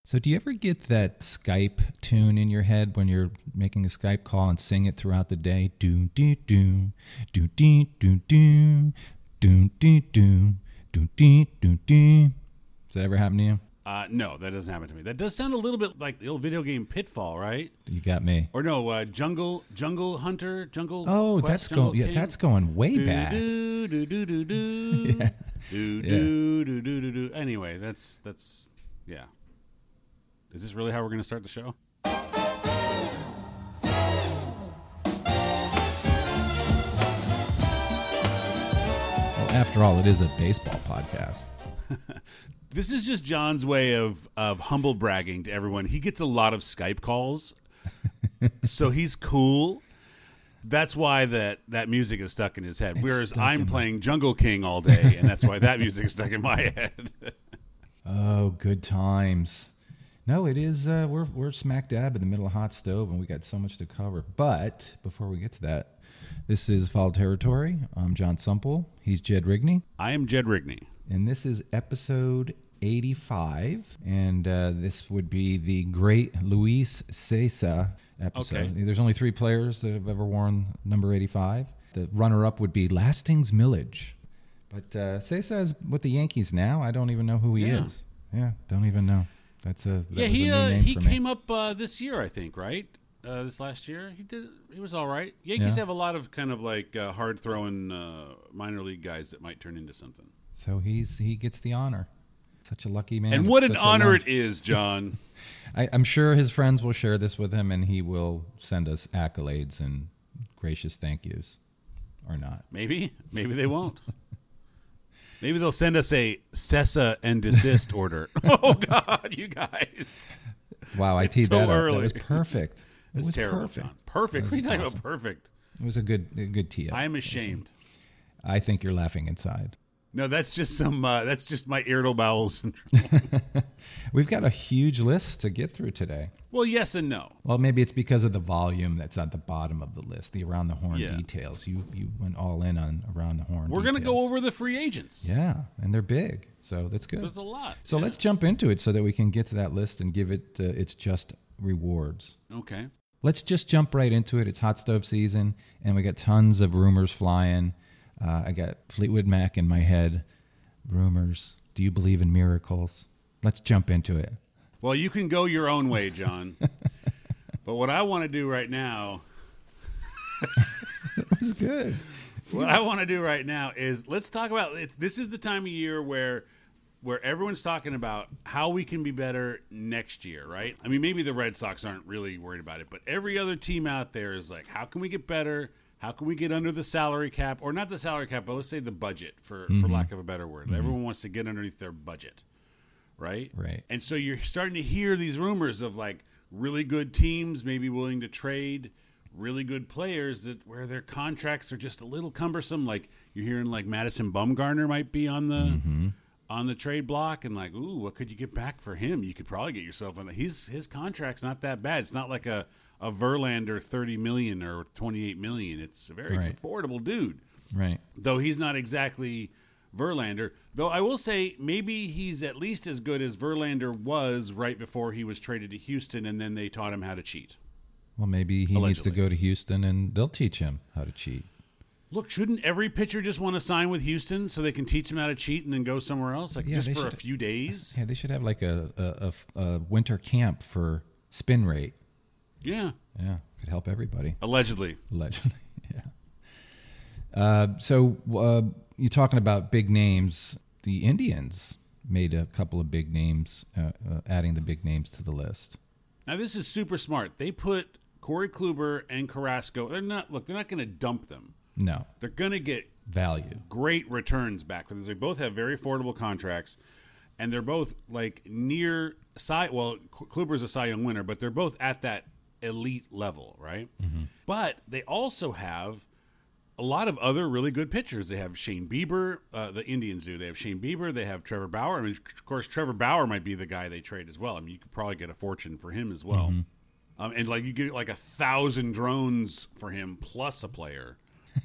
So do you ever get that Skype tune in your head when you're making a Skype call and sing it throughout the day? Do do do do do do do do do do do do do do. Does that ever happen to you? No, that doesn't happen to me. That does sound a little bit like the old video game Pitfall, right? You got me. Or no, Jungle Hunter, Jungle. Oh, Quest, that's Jungle going. Yeah, King. that's going way back. Do do do do do. Yeah. Do Yeah. do do do do do. Anyway, that's yeah. Is this really how we're going to start the show? Well, after all, it is a baseball podcast. This is just John's way of humble bragging to everyone. He gets a lot of Skype calls, so he's cool. That's why that music is stuck in his head. Whereas I'm playing Jungle King all day, and that's why that music is stuck in my head. Oh, good times. No, it is. We're smack dab in the middle of hot stove, and we got so much to cover. But before we get to that, this is Foul Territory. I'm John Sumple. He's Jed Rigney. I am Jed Rigney. And this is episode 85. And this would be the great Luis Cessa episode. Okay. There's only 3 players that have ever worn number 85. The runner-up would be Lastings Milledge. But Cessa is with the Yankees now. I don't even know who he is. Yeah, don't even know. That was a new name he for me. came up this year, I think, right? This last year, he was all right. Yankees have a lot of kind of like hard throwing minor league guys that might turn into something. So he gets the honor. Such a lucky man. And what an honor it is, John. I'm sure his friends will share this with him, and he will send us accolades and gracious thank yous, or not. Maybe they won't. Maybe they'll send us a cessa and desist order. Oh God, you guys! Wow, I It's teed so that up. early. That was perfect. It's was terrible, perfect. John. Perfect. What are you talking awesome. about? Perfect. It was a good tee up. I am ashamed. I think you're laughing inside. No, that's just that's just my irritable bowel syndrome. We've got a huge list to get through today. Well, yes and no. Well, maybe it's because of the volume that's at the bottom of the list, the around the horn Yeah. details. You went all in on around the horn. We're going to go details. over the free agents. Yeah, and they're big, so that's good. There's a lot. So let's jump into it so that we can get to that list and give it its just rewards. Okay. Let's just jump right into it. It's hot stove season, and we got tons of rumors flying. I got Fleetwood Mac in my head. Rumors. Do you believe in miracles? Let's jump into it. Well, you can go your own way, John. But what I want to do right now, That was good. what I want to do right now is let's talk about this is the time of year where everyone's talking about how we can be better next year, right? I mean, maybe the Red Sox aren't really worried about it, but every other team out there is like, how can we get better? How can we get under the salary cap? Or not the salary cap, but let's say the budget, for lack of a better word. Everyone wants to get underneath their budget, right? Right. And so you're starting to hear these rumors of like really good teams maybe willing to trade really good players where their contracts are just a little cumbersome. Like you're hearing like Madison Bumgarner might be on the trade block, and like, ooh, what could you get back for him? You could probably get yourself on. His contract's not that bad. It's not like a Verlander $30 million or $28 million. It's a very affordable dude. Right. Though he's not exactly Verlander. Though I will say maybe he's at least as good as Verlander was right before he was traded to Houston, and then they taught him how to cheat. Well, maybe he needs to Allegedly. go to Houston, and they'll teach him how to cheat. Look, shouldn't every pitcher just want to sign with Houston so they can teach him how to cheat and then go somewhere else, like just they for a should- few days? Yeah, they should have like a winter camp for spin rate. Yeah, Yeah, could help everybody. allegedly. Allegedly, yeah. So you're talking about big names. The Indians made a couple of big names, adding the big names to the list. Now this is super smart. They put Corey Kluber and Carrasco. They're not going to dump them. No, They're going to get value. great returns back because they both have very affordable contracts, and they're both like near Cy. Well, Kluber's a Cy Young winner, but they're both at that elite level, right? But they also have a lot of other really good pitchers. They have Shane Bieber, the Indians do. They have Shane Bieber. They have Trevor Bauer. I mean, of course, Trevor Bauer might be the guy they trade as well. I mean, you could probably get a fortune for him as well. And like you get like 1,000 drones for him plus a player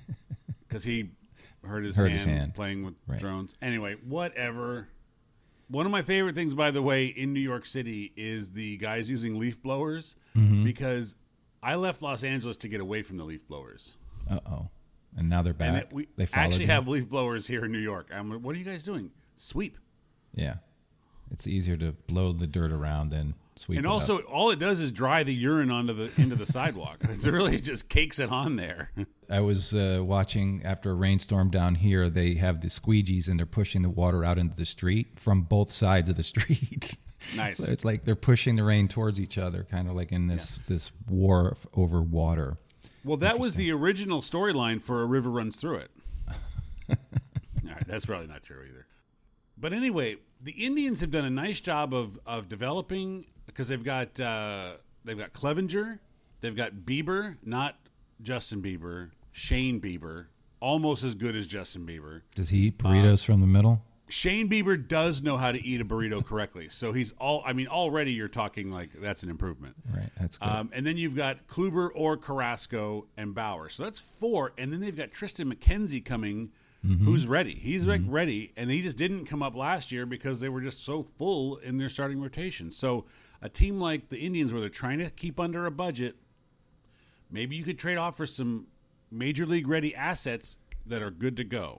because he hurt his hand hand. playing with Right. drones. Anyway, whatever. One of my favorite things, by the way, in New York City is the guys using leaf blowers because I left Los Angeles to get away from the leaf blowers. Uh-oh. And now they're back. We they actually you. have leaf blowers here in New York. I'm like, what are you guys doing? Sweep. Yeah. It's easier to blow the dirt around than sweep And it also, up. all it does is dry the urine into the sidewalk. It really just cakes it on there. I was watching after a rainstorm down here. They have the squeegees, and they're pushing the water out into the street from both sides of the street. Nice. So it's like they're pushing the rain towards each other, kind of like in this war over water. Well, that was the original storyline for A River Runs Through It. All right, that's probably not true either. But anyway, the Indians have done a nice job of developing because they've got Clevenger, they've got Bieber, not Justin Bieber, Shane Bieber, almost as good as Justin Bieber. Does he eat burritos from the middle? Shane Bieber does know how to eat a burrito correctly, so already you're talking like that's an improvement. Right, that's good. And then you've got Kluber or Carrasco and Bauer, so that's 4. And then they've got Tristan McKenzie coming, who's ready. He's like ready, and he just didn't come up last year because they were just so full in their starting rotation. So a team like the Indians, where they're trying to keep under a budget, maybe you could trade off for some major league ready assets that are good to go,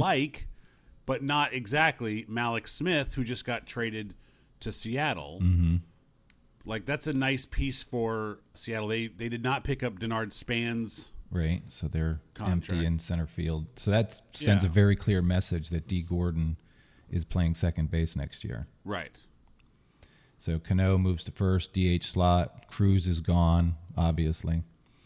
but not exactly Malik Smith, who just got traded to Seattle. Like, that's a nice piece for Seattle. They did not pick up Denard Span's right, so they're contract. empty in center field. So that sends a very clear message that D. Gordon is playing second base next year. Right. So Cano moves to first, DH slot. Cruz is gone, obviously.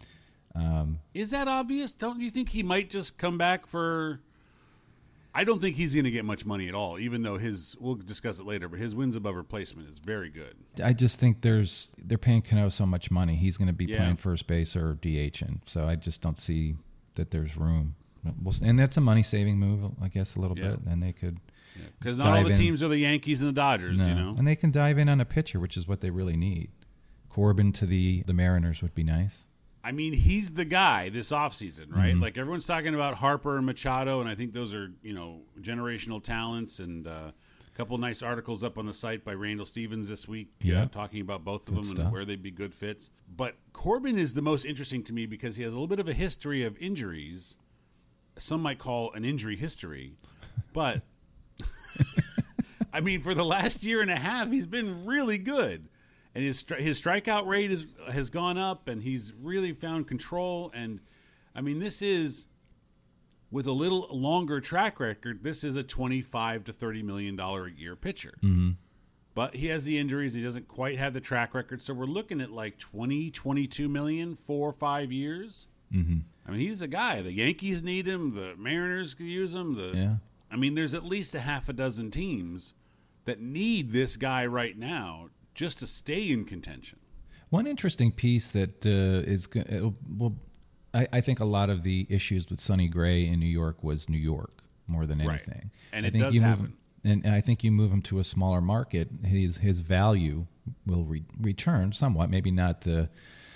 Is that obvious? Don't you think he might just come back for... I don't think he's going to get much money at all, even though we'll discuss it later, but his wins above replacement is very good. I just think they're paying Cano so much money. He's going to be playing first base or DHing. So I just don't see that there's room. And that's a money-saving move, I guess, a little bit. And they could... Because not all the teams are the Yankees and the Dodgers, you know? And they can dive in on a pitcher, which is what they really need. Corbin to the Mariners would be nice. I mean, he's the guy this offseason, right? Like, everyone's talking about Harper and Machado, and I think those are, generational talents. And a couple nice articles up on the site by Randall Stevens this week talking about both of them and where they'd be good fits. But Corbin is the most interesting to me because he has a little bit of a history of injuries. Some might call an injury history. But, I mean, for the last year and a half, he's been really good. And his strikeout rate has gone up, and he's really found control. And, I mean, this is, with a little longer track record, this is a $25 to $30 million a year pitcher. But he has the injuries. He doesn't quite have the track record. So we're looking at like 22 million, 4 or 5 years. I mean, he's the guy. The Yankees need him. The Mariners could use him. I mean, there's at least a half a dozen teams that need this guy right now just to stay in contention. One interesting piece that I think a lot of the issues with Sonny Gray in New York was New York more than anything. Right. And it does happen. And I think you move him to a smaller market, his value will return somewhat. Maybe not the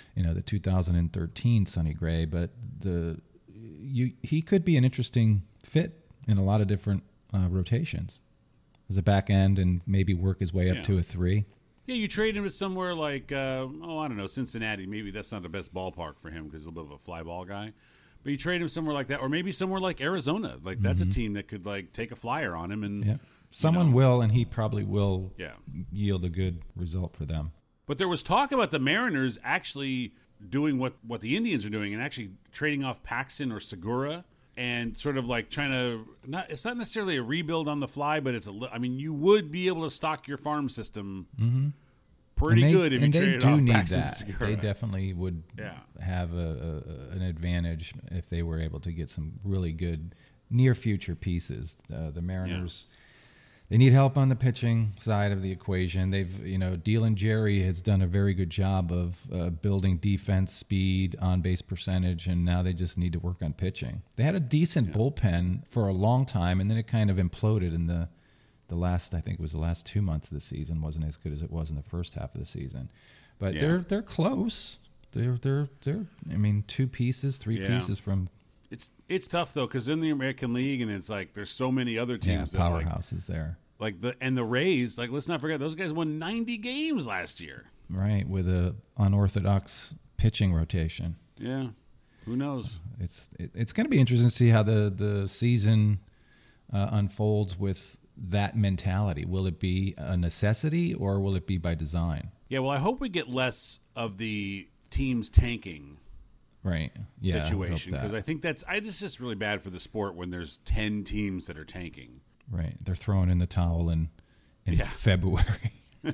2013 Sonny Gray, but he could be an interesting fit in a lot of different rotations as a back end and maybe work his way up to a 3. Yeah, you trade him to somewhere like, I don't know, Cincinnati. Maybe that's not the best ballpark for him because he's a little bit of a fly ball guy. But you trade him somewhere like that, or maybe somewhere like Arizona. Like, that's a team that could, like, take a flyer on him. And someone will, and he probably will yield a good result for them. But there was talk about the Mariners actually doing what the Indians are doing and actually trading off Paxton or Segura and sort of like trying to it's not necessarily a rebuild on the fly, but you would be able to stock your farm system pretty good if you traded off Paxton and Segura. They definitely would have an advantage if they were able to get some really good near future pieces. The Mariners. They need help on the pitching side of the equation. Dylan Jerry has done a very good job of building defense, speed, on-base percentage, and now they just need to work on pitching. They had a decent bullpen for a long time, and then it kind of imploded in the last, I think it was the last 2 months of the season. Wasn't as good as it was in the first half of the season. But they're close. They're 2 pieces, 3 pieces from... It's tough, though, because in the American League, and it's like there's so many other teams. Powerhouses there. Like the Rays, like let's not forget those guys won 90 games last year. Right, with a unorthodox pitching rotation. Yeah, who knows? It's going to be interesting to see how the season unfolds with that mentality. Will it be a necessity or will it be by design? Yeah, well, I hope we get less of the teams tanking right situation because I think it's just really bad for the sport when there's 10 teams that are tanking. Right, they're throwing in the towel in February.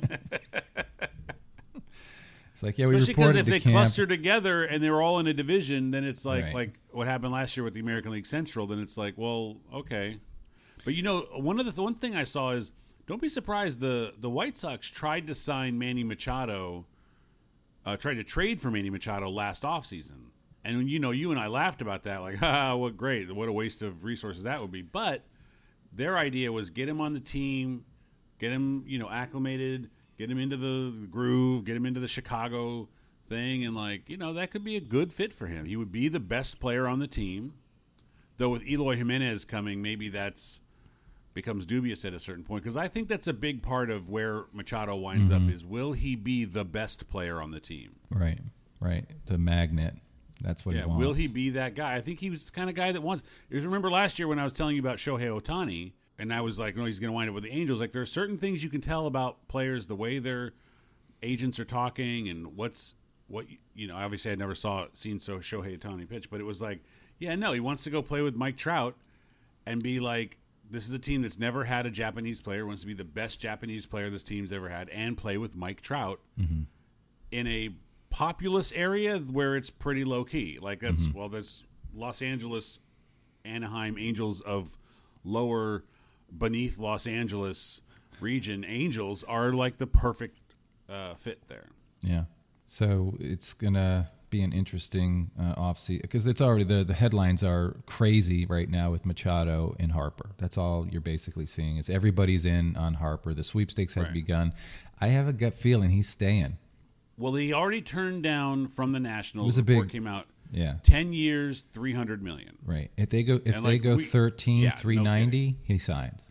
It's like, we especially because reported if they camp. cluster together and they're all in a division, then it's like Right. like what happened last year with the American League Central. Then it's like, well, okay, but one thing I saw is don't be surprised the White Sox tried to sign Manny Machado, tried to trade for Manny Machado last offseason. And you and I laughed about that, like, what great, what a waste of resources that would be. But their idea was get him on the team, get him, acclimated, get him into the groove, get him into the Chicago thing, and that could be a good fit for him. He would be the best player on the team. Though with Eloy Jimenez coming, maybe that's becomes dubious at a certain point because I think that's a big part of where Machado winds up is will he be the best player on the team? Right. The magnet. That's what he wants. Will he be that guy? I think he was the kind of guy that wants. Because remember last year when I was telling you about Shohei Ohtani, and I was like, no, he's going to wind up with the Angels. Like there are certain things you can tell about players, the way their agents are talking, and obviously I never seen Shohei Ohtani pitch, but it was like, yeah, no, he wants to go play with Mike Trout and be like, this is a team that's never had a Japanese player, wants to be the best Japanese player this team's ever had, and play with Mike Trout in a populous area where it's pretty low key. Like that's Los Angeles, Anaheim Angels of lower beneath Los Angeles region. Angels are like the perfect fit there. Yeah. So it's gonna be an interesting offseason because it's already the headlines are crazy right now with Machado and Harper. That's all you're basically seeing is everybody's in on Harper. The sweepstakes has begun. I have a gut feeling he's staying. Well, he already turned down from the Nationals. It was a report big, came out. Yeah. 10 years, $300 million. Right. If they go 13, 390, he signs.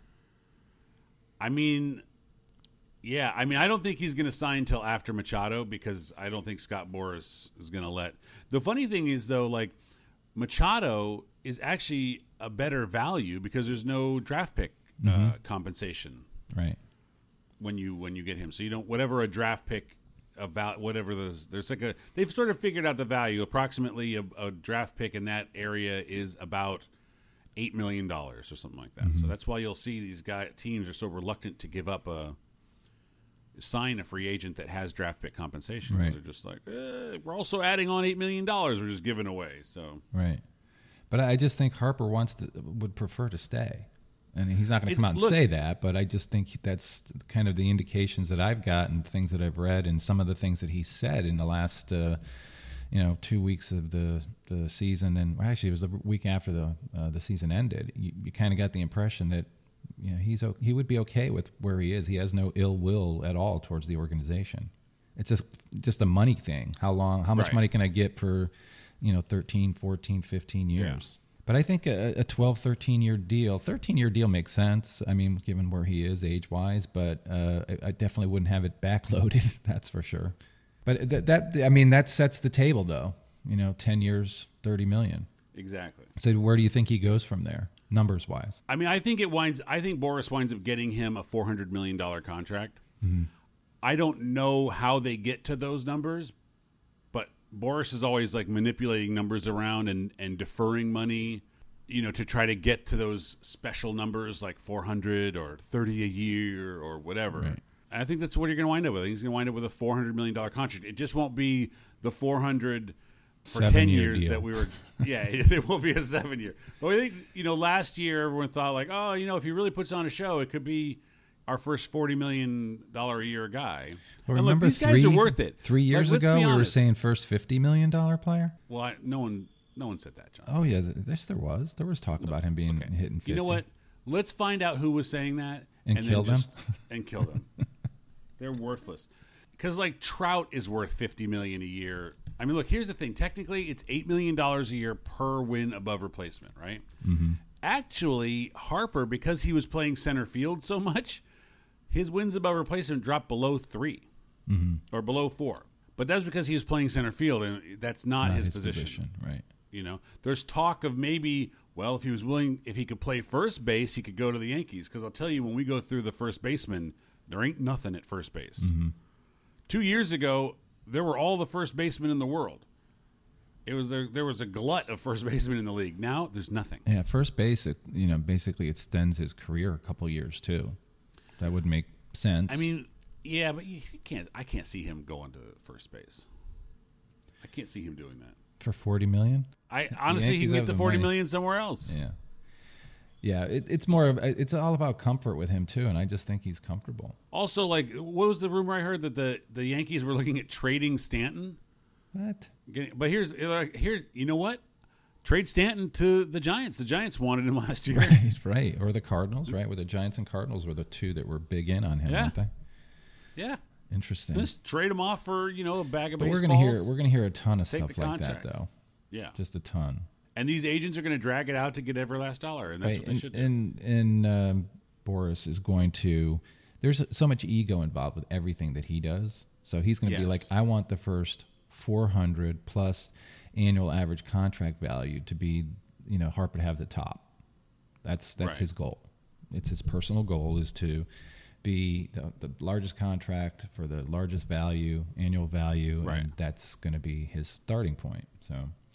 I mean, yeah. I mean, I don't think he's going to sign till after Machado because I don't think Scott Boras is going to let. The funny thing is, though, like Machado is actually a better value because there's no draft pick compensation. Right. When you get him, so you don't whatever a draft pick. Whatever there's like they've sort of figured out the value. Approximately a draft pick in that area is about $8 million or something like that. So that's why you'll see these teams are so reluctant to give up sign a free agent that has draft pick compensation. Right. They're just like we're also adding on $8 million. We're just giving away. So right, but I just think Harper would prefer to stay. And he's not going to come out and say that, but I just think that's kind of the indications that I've got and things that I've read and some of the things that he said in the last, 2 weeks of the season. And actually, it was the week after the season ended. You kind of got the impression that he would be okay with where he is. He has no ill will at all towards the organization. It's just a money thing. How much money can I get for 13, 14, 15 years? Yeah. But I think a 12, 13-year deal makes sense. I mean, given where he is age-wise, but I definitely wouldn't have it backloaded. That's for sure. But that sets the table, though. 10 years, $30 million. Exactly. So where do you think he goes from there, numbers-wise? I mean, I think Boras winds up getting him a $400 million contract. Mm-hmm. I don't know how they get to those numbers, but Boras is always like manipulating numbers around and deferring money, to try to get to those special numbers like 400 or 30 a year or whatever. Right. And I think that's what you're going to wind up with. I think he's going to wind up with a $400 million contract. It just won't be the 400 for 10 years deal. That we were. Yeah, it won't be a 7-year. But I think last year everyone thought like, if he really puts on a show, it could be our first $40 million a year guy. Well, remember these guys are worth it. 3 years ago, we were saying first $50 million player. Well, no one said that, John. Oh yeah, there was. There was talk about him being hitting 50. You know what? Let's find out who was saying that and kill them. And kill them. They're worthless. Because like Trout is worth $50 million a year. I mean, look. Here's the thing. Technically, it's $8 million a year per win above replacement, right? Mm-hmm. actually, Harper, because he was playing center field so much, his wins above replacement dropped below 3 or below 4. But that's because he was playing center field, and that's not his position. Right. You know, there's talk of maybe, well, if he was willing, if he could play first base, he could go to the Yankees. Because I'll tell you, when we go through the first baseman, there ain't nothing at first base. 2 years ago, there were all the first basemen in the world. There was a glut of first basemen in the league. Now there's nothing. Yeah, first base, basically extends his career a couple years too. That would make sense. I mean, yeah, but you can't. I can't see him going to first base. I can't see him doing that for $40 million. I honestly, he can get the $40 million somewhere else. Yeah, yeah. It's all about comfort with him too, and I just think he's comfortable. Also, like, what was the rumor I heard that the Yankees were looking at trading Stanton? What? But here's you know what? Trade Stanton to the Giants. The Giants wanted him last year. Right. Or the Cardinals, right? Where the Giants and Cardinals were the two that were big in on him, weren't they? Yeah. Interesting. Just trade him off for, a bag of baseballs. We're gonna hear a ton of stuff like contract. that, though. Yeah. Just a ton. And these agents are going to drag it out to get every last dollar, and that's what they should do. And Boris is going to. There's so much ego involved with everything that he does. So he's going to be like, I want the first 400 plus annual average contract value to be, Harper to have the top. That's right. His goal. It's his personal goal is to be the largest contract for the largest value, annual value, right. And that's going to be his starting point. So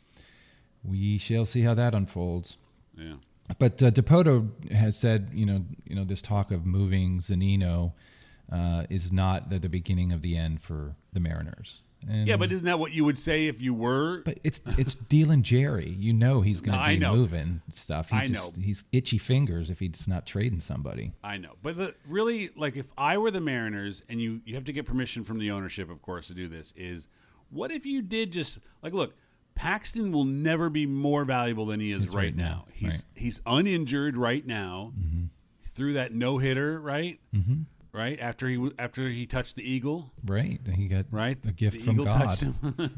we shall see how that unfolds. Yeah. But Dipoto has said, this talk of moving Zunino is not the beginning of the end for the Mariners. And yeah, but isn't that what you would say if you were? But it's dealing Jerry. He's going to be moving stuff. He's itchy fingers if he's not trading somebody. I know. But really, like, if I were the Mariners, and you have to get permission from the ownership, of course, to do this, is what if you did just, like, look, Paxton will never be more valuable than he is right now. He's uninjured right now. Mm-hmm. He threw that no-hitter, right? Mm-hmm. Right after he touched the eagle, right? He got a gift the from eagle God. Touched him.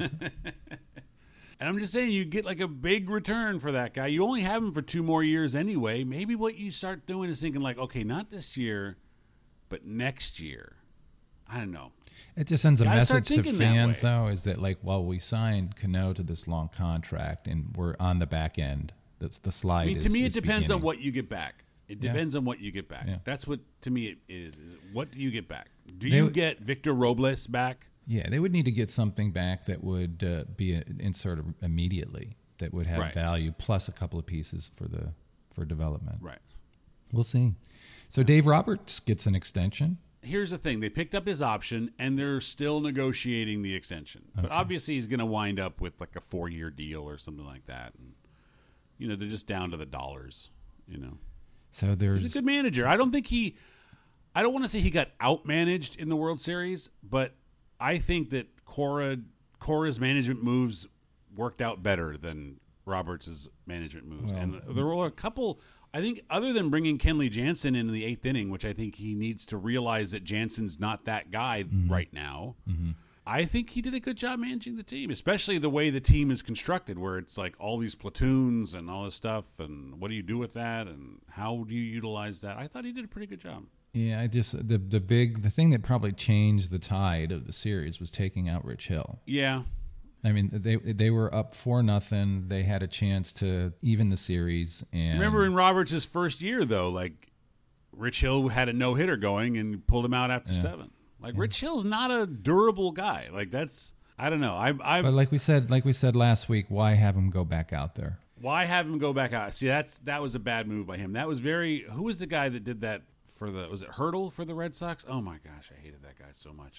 And I'm just saying, you get like a big return for that guy. You only have him for 2 more years anyway. Maybe what you start doing is thinking like, okay, not this year, but next year. I don't know. It just sends a message to fans, though, is that like, well, we signed Cano to this long contract, and we're on the back end. That's the slide. I mean, to me, it depends on what you get back. It depends on what you get back. Yeah. That's what, to me, it is. What do you get back? Do you get Victor Robles back? Yeah, they would need to get something back that would be inserted immediately, that would have value, plus a couple of pieces for development. Right. We'll see. So Dave Roberts gets an extension. Here's the thing. They picked up his option, and they're still negotiating the extension. Okay. But obviously he's going to wind up with like a 4-year deal or something like that. And, they're just down to the dollars, So he's a good manager. I don't want to say he got outmanaged in the World Series, but I think that Cora's management moves worked out better than Roberts' management moves. Well, and there were a couple, I think, other than bringing Kenley Jansen into the 8th inning, which I think he needs to realize that Jansen's not that guy right now. Mm-hmm. I think he did a good job managing the team, especially the way the team is constructed, where it's like all these platoons and all this stuff, and what do you do with that, and how do you utilize that? I thought he did a pretty good job. Yeah, the thing that probably changed the tide of the series was taking out Rich Hill. Yeah. I mean, they were up 4-0. They had a chance to even the series. And remember in Roberts' first year, though, like Rich Hill had a no-hitter going and pulled him out after 7. Like Rich Hill's not a durable guy. Like that's, I don't know. But like we said last week, why have him go back out there? Why have him go back out? See, that was a bad move by him. That was who was the guy that did that was it Hurdle for the Red Sox? Oh my gosh, I hated that guy so much.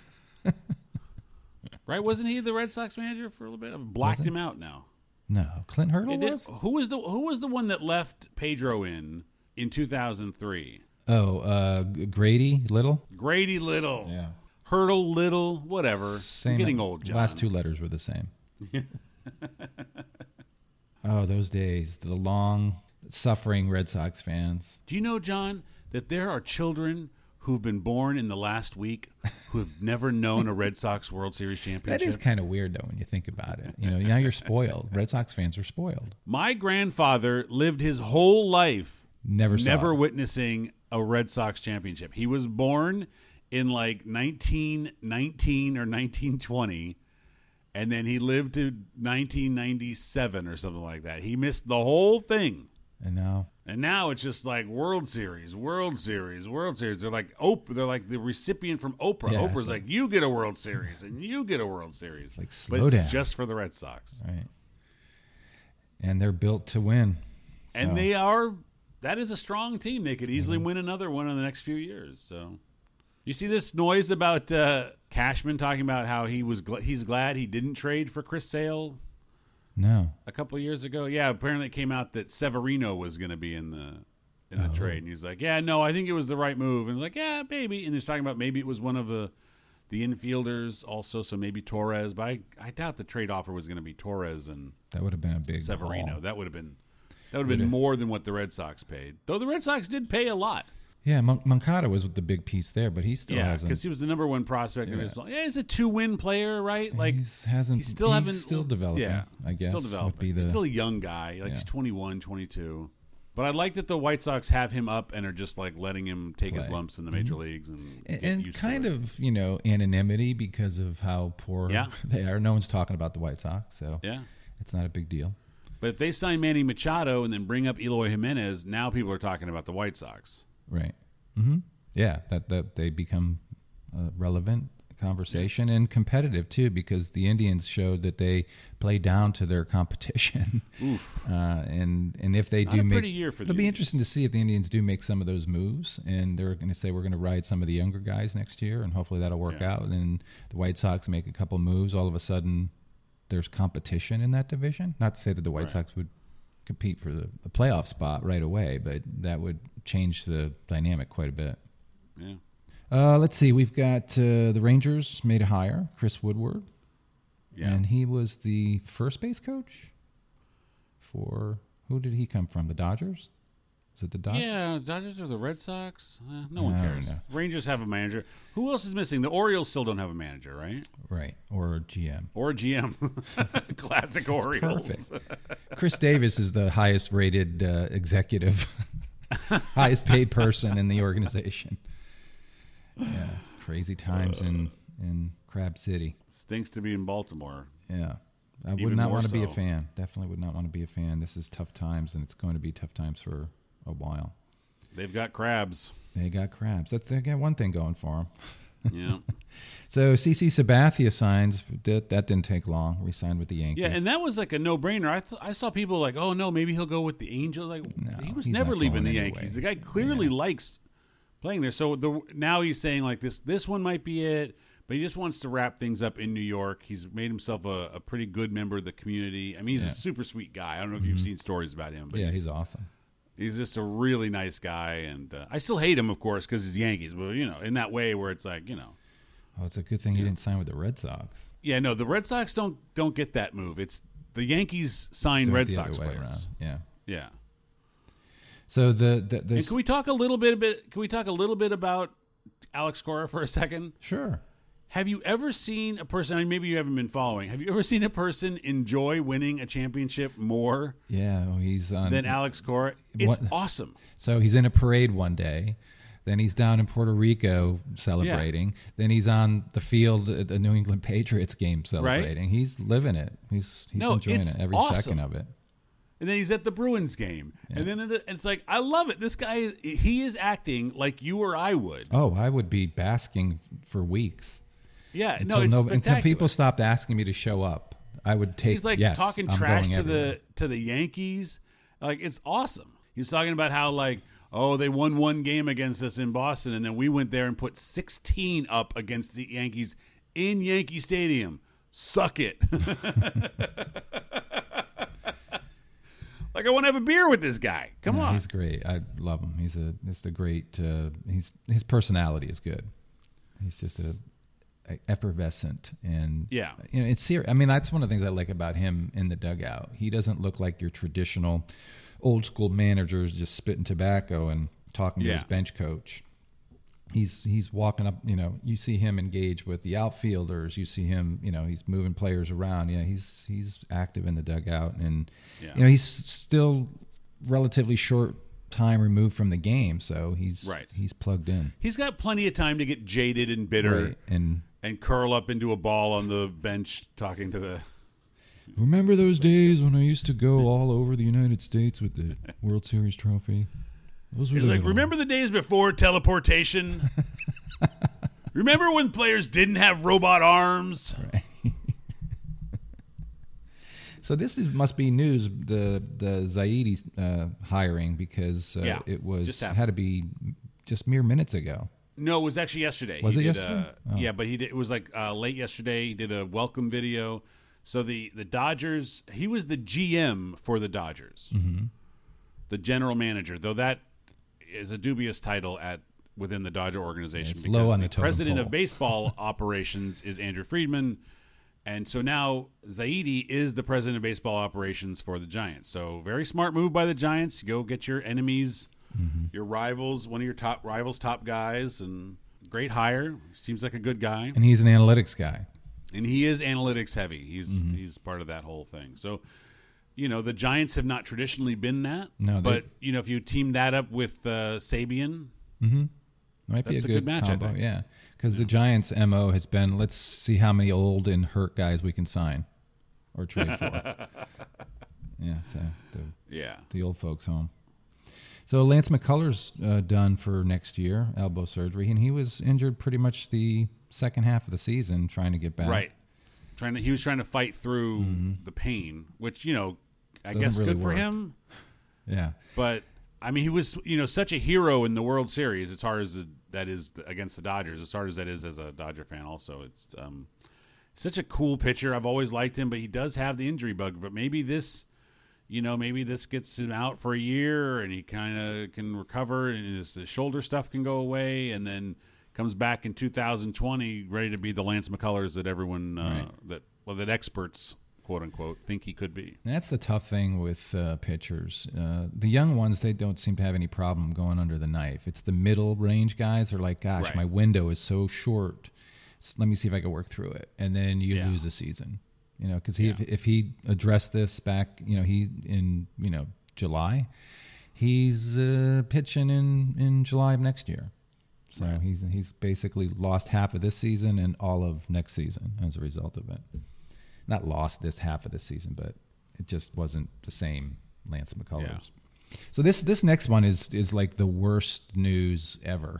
Right? Wasn't he the Red Sox manager for a little bit? I've blocked him out now. No, Clint Hurdle was? Who was the one that left Pedro in 2003? Oh, Grady Little? Grady Little. Yeah. Hurdle, Little, whatever. Same, I'm getting old, John. Last 2 letters were the same. Oh, those days. The long, suffering Red Sox fans. Do you know, John, that there are children who've been born in the last week who have never known a Red Sox World Series championship. That is kind of weird, though, when you think about it. Now you're spoiled. Red Sox fans are spoiled. My grandfather lived his whole life Never witnessing a Red Sox championship. He was born in like 1919 or 1920, and then he lived to 1997 or something like that. He missed the whole thing. And now it's just like World Series, World Series, World Series. They're like They're like the recipient from Oprah. Yeah, Oprah's like, you get a World Series and you get a World Series. It's like, but slow it's down. just for the Red Sox. Right. And they're built to win. And they are. That is a strong team. They could easily win another one in the next few years. So, you see this noise about Cashman talking about how he's glad he didn't trade for Chris Sale. No. A couple of years ago, yeah. Apparently, it came out that Severino was going to be in the trade, and he's like, "Yeah, no, I think it was the right move." And he's like, "Yeah, maybe." And he's talking about maybe it was one of the infielders also, so maybe Torres. But I doubt the trade offer was going to be Torres and that would have been a big Severino. haul. That would have been more than what the Red Sox paid. Though the Red Sox did pay a lot. Yeah, Moncada was the big piece there, but he still hasn't. Because he was the number one prospect in baseball. Yeah, he's a 2-win player, right? Like he's still developing. Yeah, I guess still developing. He's still a young guy. Like he's 21, 22. But I like that the White Sox have him up and are just like letting him take his lumps in the major leagues and get used kind to it. of anonymity because of how poor they are. No one's talking about the White Sox, so it's not a big deal. But if they sign Manny Machado and then bring up Eloy Jimenez, now people are talking about the White Sox. Right. Mm-hmm. Yeah, that they become a relevant conversation and competitive too, because the Indians showed that they play down to their competition. Oof. And if they Not do a make, pretty year for the it'll be Indians. interesting to see if the Indians do make some of those moves, and they're going to say we're going to ride some of the younger guys next year, and hopefully that'll work out. And then the White Sox make a couple moves, all of a sudden there's competition in that division. Not to say that the White Sox would compete for the playoff spot right away, but that would change the dynamic quite a bit. Yeah. Let's see. We've got the Rangers made a hire, Chris Woodward. Yeah. And he was the first base coach for, who did he come from? The Dodgers? Is it the Dodgers? Yeah, Dodgers or the Red Sox? No one I don't cares. know. Rangers have a manager. Who else is missing? The Orioles still don't have a manager, right? Right. Or GM. Or a GM. Classic Orioles. Perfect. Chris Davis is the highest rated executive, highest paid person in the organization. Yeah. Crazy times in Crab City. Stinks to be in Baltimore. Yeah. I would Even not more want to be a so. fan. Definitely would not want to be a fan. This is tough times, and it's going to be tough times for a while. They've got crabs. They got crabs. They got one thing going for them. Yeah. So CC Sabathia signs. That didn't take long. We signed with the Yankees. Yeah, and that was like a no-brainer. I saw people like, oh, no, maybe he'll go with the Angels. Like, No, he was he's never not leaving going the anyway. Yankees. The guy clearly likes playing there. So now he's saying like this one might be it, but he just wants to wrap things up in New York. He's made himself a pretty good member of the community. I mean, he's a super sweet guy. I don't know if you've seen stories about him, but he's awesome. he's just a really nice guy. And I still hate him, of course, because he's Yankees. But, in that way where it's like, Oh, it's a good thing he didn't sign with the Red Sox. Yeah, no, the Red Sox don't get that move. It's the Yankees sign Do it Red the Sox other way players. around. Yeah. Yeah. So And can we talk a little bit about Alex Cora for a second? Sure. Have you ever seen a person, I mean, maybe you haven't been following, have you ever seen a person enjoy winning a championship more Yeah, he's on. than Alex Cora? It's What- awesome. So he's in a parade one day. Then he's down in Puerto Rico celebrating. Then he's on the field at the New England Patriots game celebrating. He's living it. He's enjoying it's it every awesome. second of it. And then he's at the Bruins game. And then it's like, I love it. This guy, he is acting like you or I would. Oh, I would be basking for weeks. Yeah, Until it's until spectacular. people stopped asking me to show up. I would take. He's like yes, talking I'm trash going to everywhere. the Yankees. Like, it's awesome. He was talking about how, like, oh, they won one game against us in Boston, and then we went there and put 16 up against the Yankees in Yankee Stadium. Suck it. Like, I want to have a beer with this guy. Come on. He's great. I love him. He's a great. His personality is good. He's just a effervescent and it's serious. I mean, that's one of the things I like about him in the dugout. He doesn't look like your traditional old school managers just spitting tobacco and talking to his bench coach. he's walking up. You see him engage with the outfielders. You see him. He's moving players around. Yeah, he's active in the dugout, and he's still relatively short time removed from the game, so he's plugged in. He's got plenty of time to get jaded and bitter, and curl up into a ball on the bench talking to the. Remember those days when I used to go all over the United States with the World Series trophy? Those were remember the days before teleportation? Remember when players didn't have robot arms? Right. So this must be news, the Zaidi hiring, because it had to be just mere minutes ago. No, it was actually yesterday. Was it yesterday? Yeah, but he did. It was like late yesterday. He did a welcome video. So the Dodgers, he was the GM for the Dodgers, the general manager. Though that is a dubious title within the Dodger organization, because low on the president pole. of baseball operations is Andrew Friedman, and so now Zaidi is the president of baseball operations for the Giants. So very smart move by the Giants. Go get your enemies, your rivals, one of your top rivals, top guys, and great hire. Seems like a good guy, and he's an analytics guy. And he is analytics heavy. He's part of that whole thing. So, the Giants have not traditionally been that. No, but if you team that up with Sabian, might be a good match. combo, I think. Yeah, because the Giants' MO has been, let's see how many old and hurt guys we can sign or trade for. The old folks home. So Lance McCullers done for next year, elbow surgery, and he was injured pretty much the second half of the season trying to get back. Right. He was trying to fight through the pain, which, I guess really good for work. him. Yeah. But I mean, he was, such a hero in the World Series as hard as that is against the Dodgers, as hard as that is as a Dodger fan also. It's such a cool pitcher. I've always liked him, but he does have the injury bug. But maybe this gets him out for a year and he kind of can recover and his shoulder stuff can go away, and then comes back in 2020 ready to be the Lance McCullers that everyone, that experts, quote unquote, think he could be. That's the tough thing with pitchers. The young ones, they don't seem to have any problem going under the knife. It's the middle range guys are like, gosh, my window is so short. Let me see if I can work through it. And then you lose a season. Because if he addressed this back, in July, he's pitching in July of next year. So he's basically lost half of this season and all of next season as a result of it. Not lost this half of this season, but it just wasn't the same Lance McCullers. Yeah. So this next one is like the worst news ever,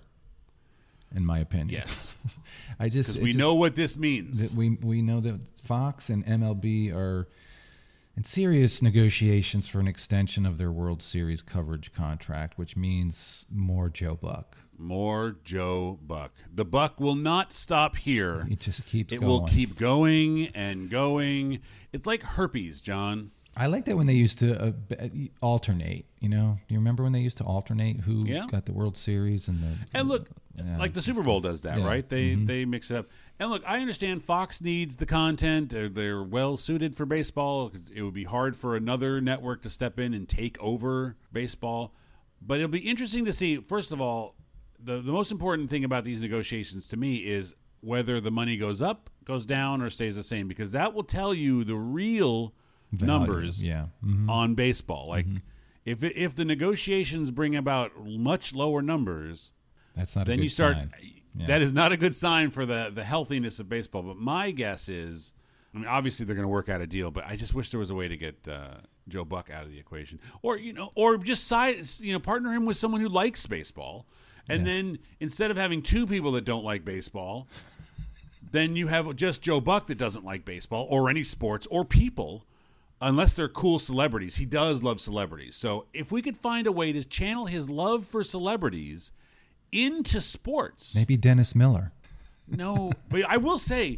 in my opinion. Yes. Because we know what this means. We know that Fox and MLB are in serious negotiations for an extension of their World Series coverage contract, which means more Joe Buck. More Joe Buck. The buck will not stop here. It just keeps going. It will keep going and going. It's like herpes, John. I like that when they used to alternate. Do you remember when they used to alternate who got the World Series and look, like the Super Bowl does that, right? They mix it up. And look, I understand Fox needs the content. They're well suited for baseball. It would be hard for another network to step in and take over baseball. But it'll be interesting to see. First of all, the most important thing about these negotiations to me is whether the money goes up, goes down, or stays the same, because that will tell you the real numbers on baseball. Like if the negotiations bring about much lower numbers, that's not then a good you start sign. Yeah. That is not a good sign for the healthiness of baseball. But my guess is, I mean, obviously they're going to work out a deal, but I just wish there was a way to get Joe Buck out of the equation, or just partner him with someone who likes baseball, and then instead of having two people that don't like baseball, then you have just Joe Buck that doesn't like baseball or any sports or people. Unless they're cool celebrities. He does love celebrities. So if we could find a way to channel his love for celebrities into sports. Maybe Dennis Miller. No, but I will say,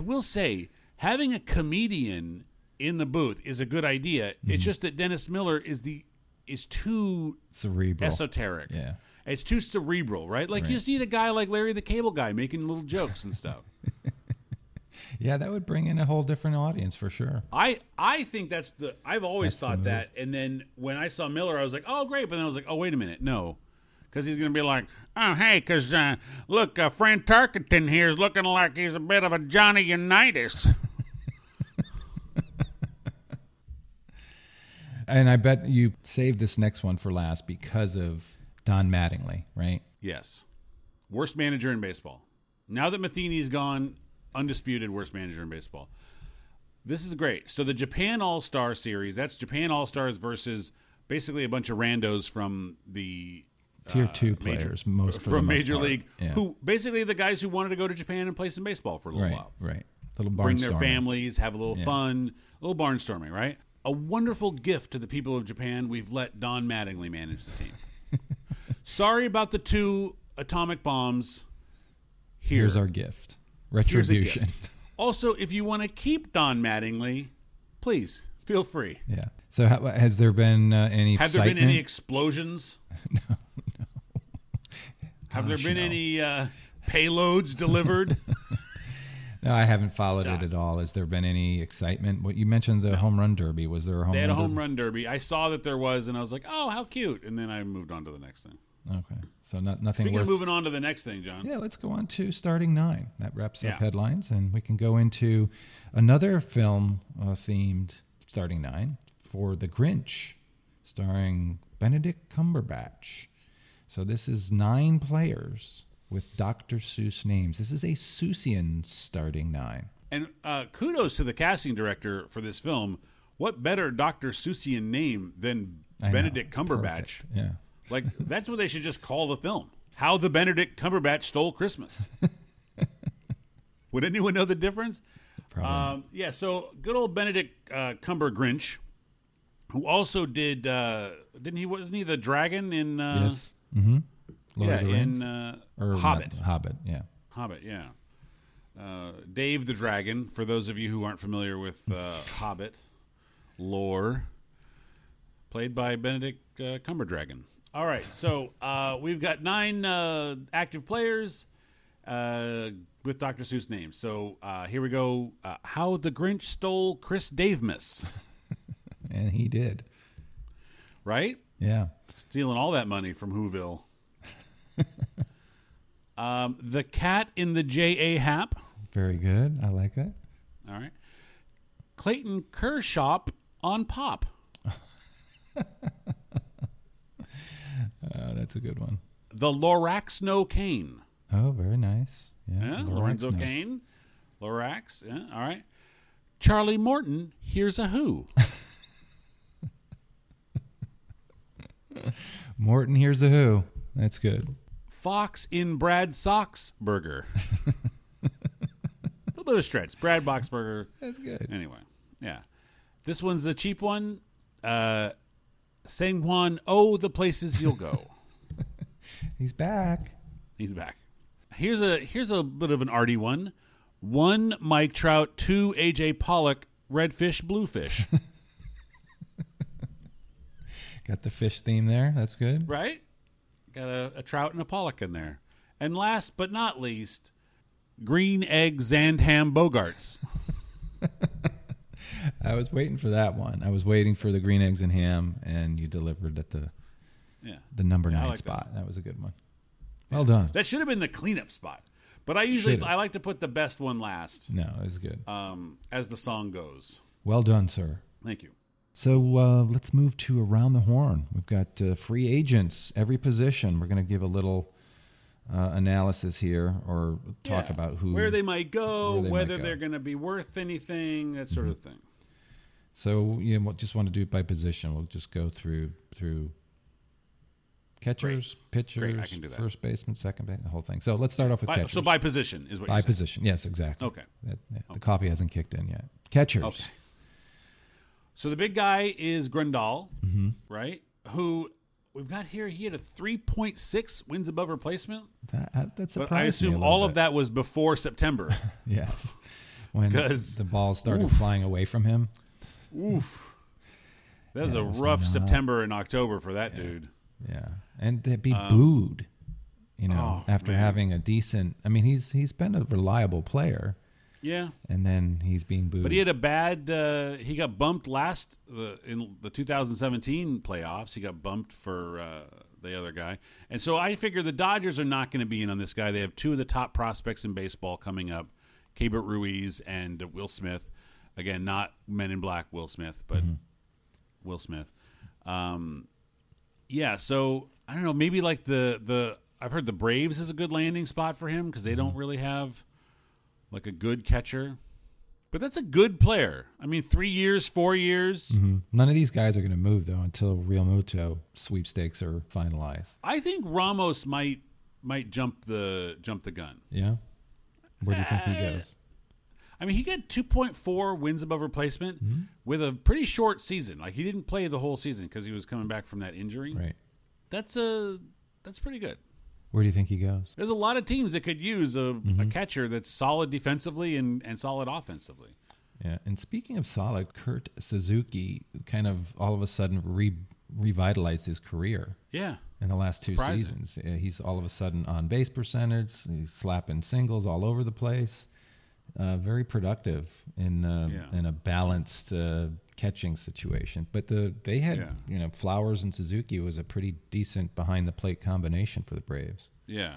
having a comedian in the booth is a good idea. It's just that Dennis Miller is too cerebral, esoteric. Yeah. It's too cerebral, right? Like you just need a guy like Larry the Cable Guy making little jokes and stuff. Yeah, that would bring in a whole different audience for sure. I think I've always thought that. And then when I saw Miller, I was like, oh, great. But then I was like, oh, wait a minute. No. Because he's going to be like, oh, hey, because look, Fran Tarkenton here is looking like he's a bit of a Johnny Unitas. And I bet you saved this next one for last because of Don Mattingly, right? Yes. Worst manager in baseball. Now that Matheny's gone, undisputed worst manager in baseball. This is great. So the Japan All-Star Series, that's Japan All-Stars versus basically a bunch of randos from the Tier 2 players, from Major League, yeah. who basically the guys who wanted to go to Japan and play some baseball for a little while. Right. Little barnstorming. Bring their families, have a little fun, a little barnstorming, right? A wonderful gift to the people of Japan. We've let Don Mattingly manage the team. Sorry about the 2 atomic bombs. Here's our gift. Retribution. Here's a gift. Also, if you want to keep Don Mattingly, please feel free. Yeah. So has there been any Have excitement? there been any explosions? No. Have there been any payloads delivered? No, I haven't followed it at all. Has there been any excitement? What you mentioned the home run derby. Was there a home run derby? They had a home run derby. I saw that there was, and I was like, oh, how cute. And then I moved on to the next thing. Okay. So nothing Speaking worth... of moving on to the next thing, John. Yeah, let's go on to Starting 9. That wraps up headlines, and we can go into another film themed Starting 9 for The Grinch, starring Benedict Cumberbatch. So this is 9 players with Dr. Seuss names. This is a Seussian Starting 9. And kudos to the casting director for this film. What better Dr. Seussian name than Benedict Cumberbatch? Perfect. Yeah. Like, that's what they should just call the film. How the Benedict Cumberbatch Stole Christmas. Would anyone know the difference? Probably. Yeah, so good old Benedict Cumbergrinch, who also did, wasn't he the dragon in... yes. Mm-hmm. Lord of the Rings? In Hobbit. Hobbit, yeah. Hobbit, yeah. Dave the Dragon, for those of you who aren't familiar with Hobbit lore, played by Benedict Cumberdragon. All right, so we've got 9 active players with Dr. Seuss names. So here we go. How the Grinch Stole Chris Davemus. And he did. Right? Yeah. Stealing all that money from Whoville. The Cat in the J.A. Happ. Very good. I like it. All right. Clayton Kershaw on Pop. That's a good one. The Lorax No Cane. Oh, very nice. Yeah, Lorenzo Kane. Lorax. Yeah, all right. Charlie Morton, Here's a Who. Morton, Here's a Who. That's good. Fox in Brad Soxburger. A little bit of stretch. Brad Boxberger. That's good. Anyway, yeah. This one's a cheap one. Sang Juan, oh, the places you'll go. He's back. He's back. Here's a bit of an arty one. 1 Mike Trout, 2 AJ Pollock, redfish, bluefish. Got the fish theme there. That's good. Right? Got a Trout and a Pollock in there. And last but not least, Green Egg Zandham Bogarts. I was waiting for that one. I was waiting for the green eggs and ham, and you delivered at the number 9 like spot. That was a good one. Well done. That should have been the cleanup spot. But I like to put the best one last. No, it was good. As the song goes. Well done, sir. Thank you. So let's move to Around the Horn. We've got free agents, every position. We're going to give a little analysis here, or talk about where they might go, whether they're going to be worth anything, that sort of thing. So we'll just want to do it by position. We'll just go through catchers, pitchers, I can do that. First baseman, second baseman, the whole thing. So let's start off with catchers. So by position is what you're by saying. position, yes, exactly. Okay. The coffee hasn't kicked in yet. Catchers. Okay. So the big guy is Grandal, right? Who we've got here. He had a 3.6 wins above replacement. That's surprising. But I assume all of that was before September. Yes. When the ball started flying away from him. Oof. That was a rough September and October for that dude. Yeah. And to be booed, after having a decent... I mean, he's been a reliable player. Yeah. And then he's being booed. But he had a bad... he got bumped in the 2017 playoffs. He got bumped for the other guy. And so I figure the Dodgers are not going to be in on this guy. They have two of the top prospects in baseball coming up, Keibert Ruiz and Will Smith. Again, not Men in Black Will Smith, but Will Smith. Yeah, so I don't know. Maybe like the I've heard the Braves is a good landing spot for him because they don't really have like a good catcher. But that's a good player. I mean, 3 years, 4 years. None of these guys are going to move though until Real Muto sweepstakes are finalized. I think Ramos might jump the gun. Yeah, where do you think he goes? I mean, he got 2.4 wins above replacement with a pretty short season. Like he didn't play the whole season because he was coming back from that injury. Right. That's pretty good. Where do you think he goes? There's a lot of teams that could use a catcher that's solid defensively and solid offensively. Yeah, and speaking of solid, Kurt Suzuki kind of all of a sudden revitalized his career. Yeah. In the last 2 Surprising. seasons. He's all of a sudden on base percentage. He's slapping singles all over the place. Very productive in a balanced catching situation. But they had Flowers and Suzuki was a pretty decent behind the plate combination for the Braves. Yeah,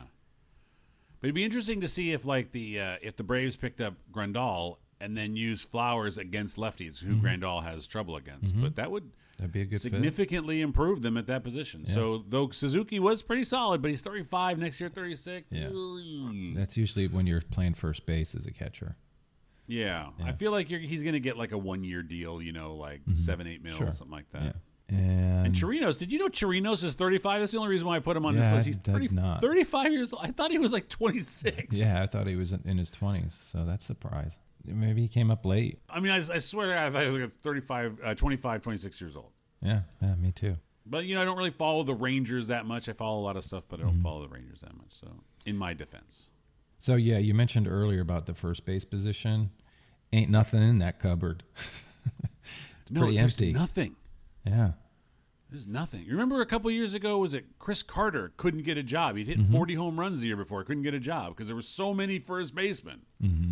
but it'd be interesting to see if if the Braves picked up Grandal and then used Flowers against lefties, who Grandal has trouble against. But that'd be a good significantly improve them at that position. Yeah. So though Suzuki was pretty solid, but he's 35 next year, 36. Yeah, that's usually when you're playing first base as a catcher. Yeah. I feel like he's going to get like a 1 year deal, like 7-8 mil, something like that. Yeah. And Chirinos, did you know Chirinos is 35? That's the only reason why I put him on this list. He's 35 years old. I thought he was like 26. Yeah, I thought he was in his 20s, so that's a surprise. Maybe he came up late. I mean, I swear I thought he was like 25, 26 years old. Yeah, me too. But, I don't really follow the Rangers that much. I follow a lot of stuff, but I don't follow the Rangers that much, so in my defense. So, yeah, you mentioned earlier about the first base position. Ain't nothing in that cupboard. It's pretty empty. There's nothing. Yeah. There's nothing. You remember a couple years ago, was it Chris Carter couldn't get a job? He'd hit 40 home runs the year before, couldn't get a job because there were so many first basemen.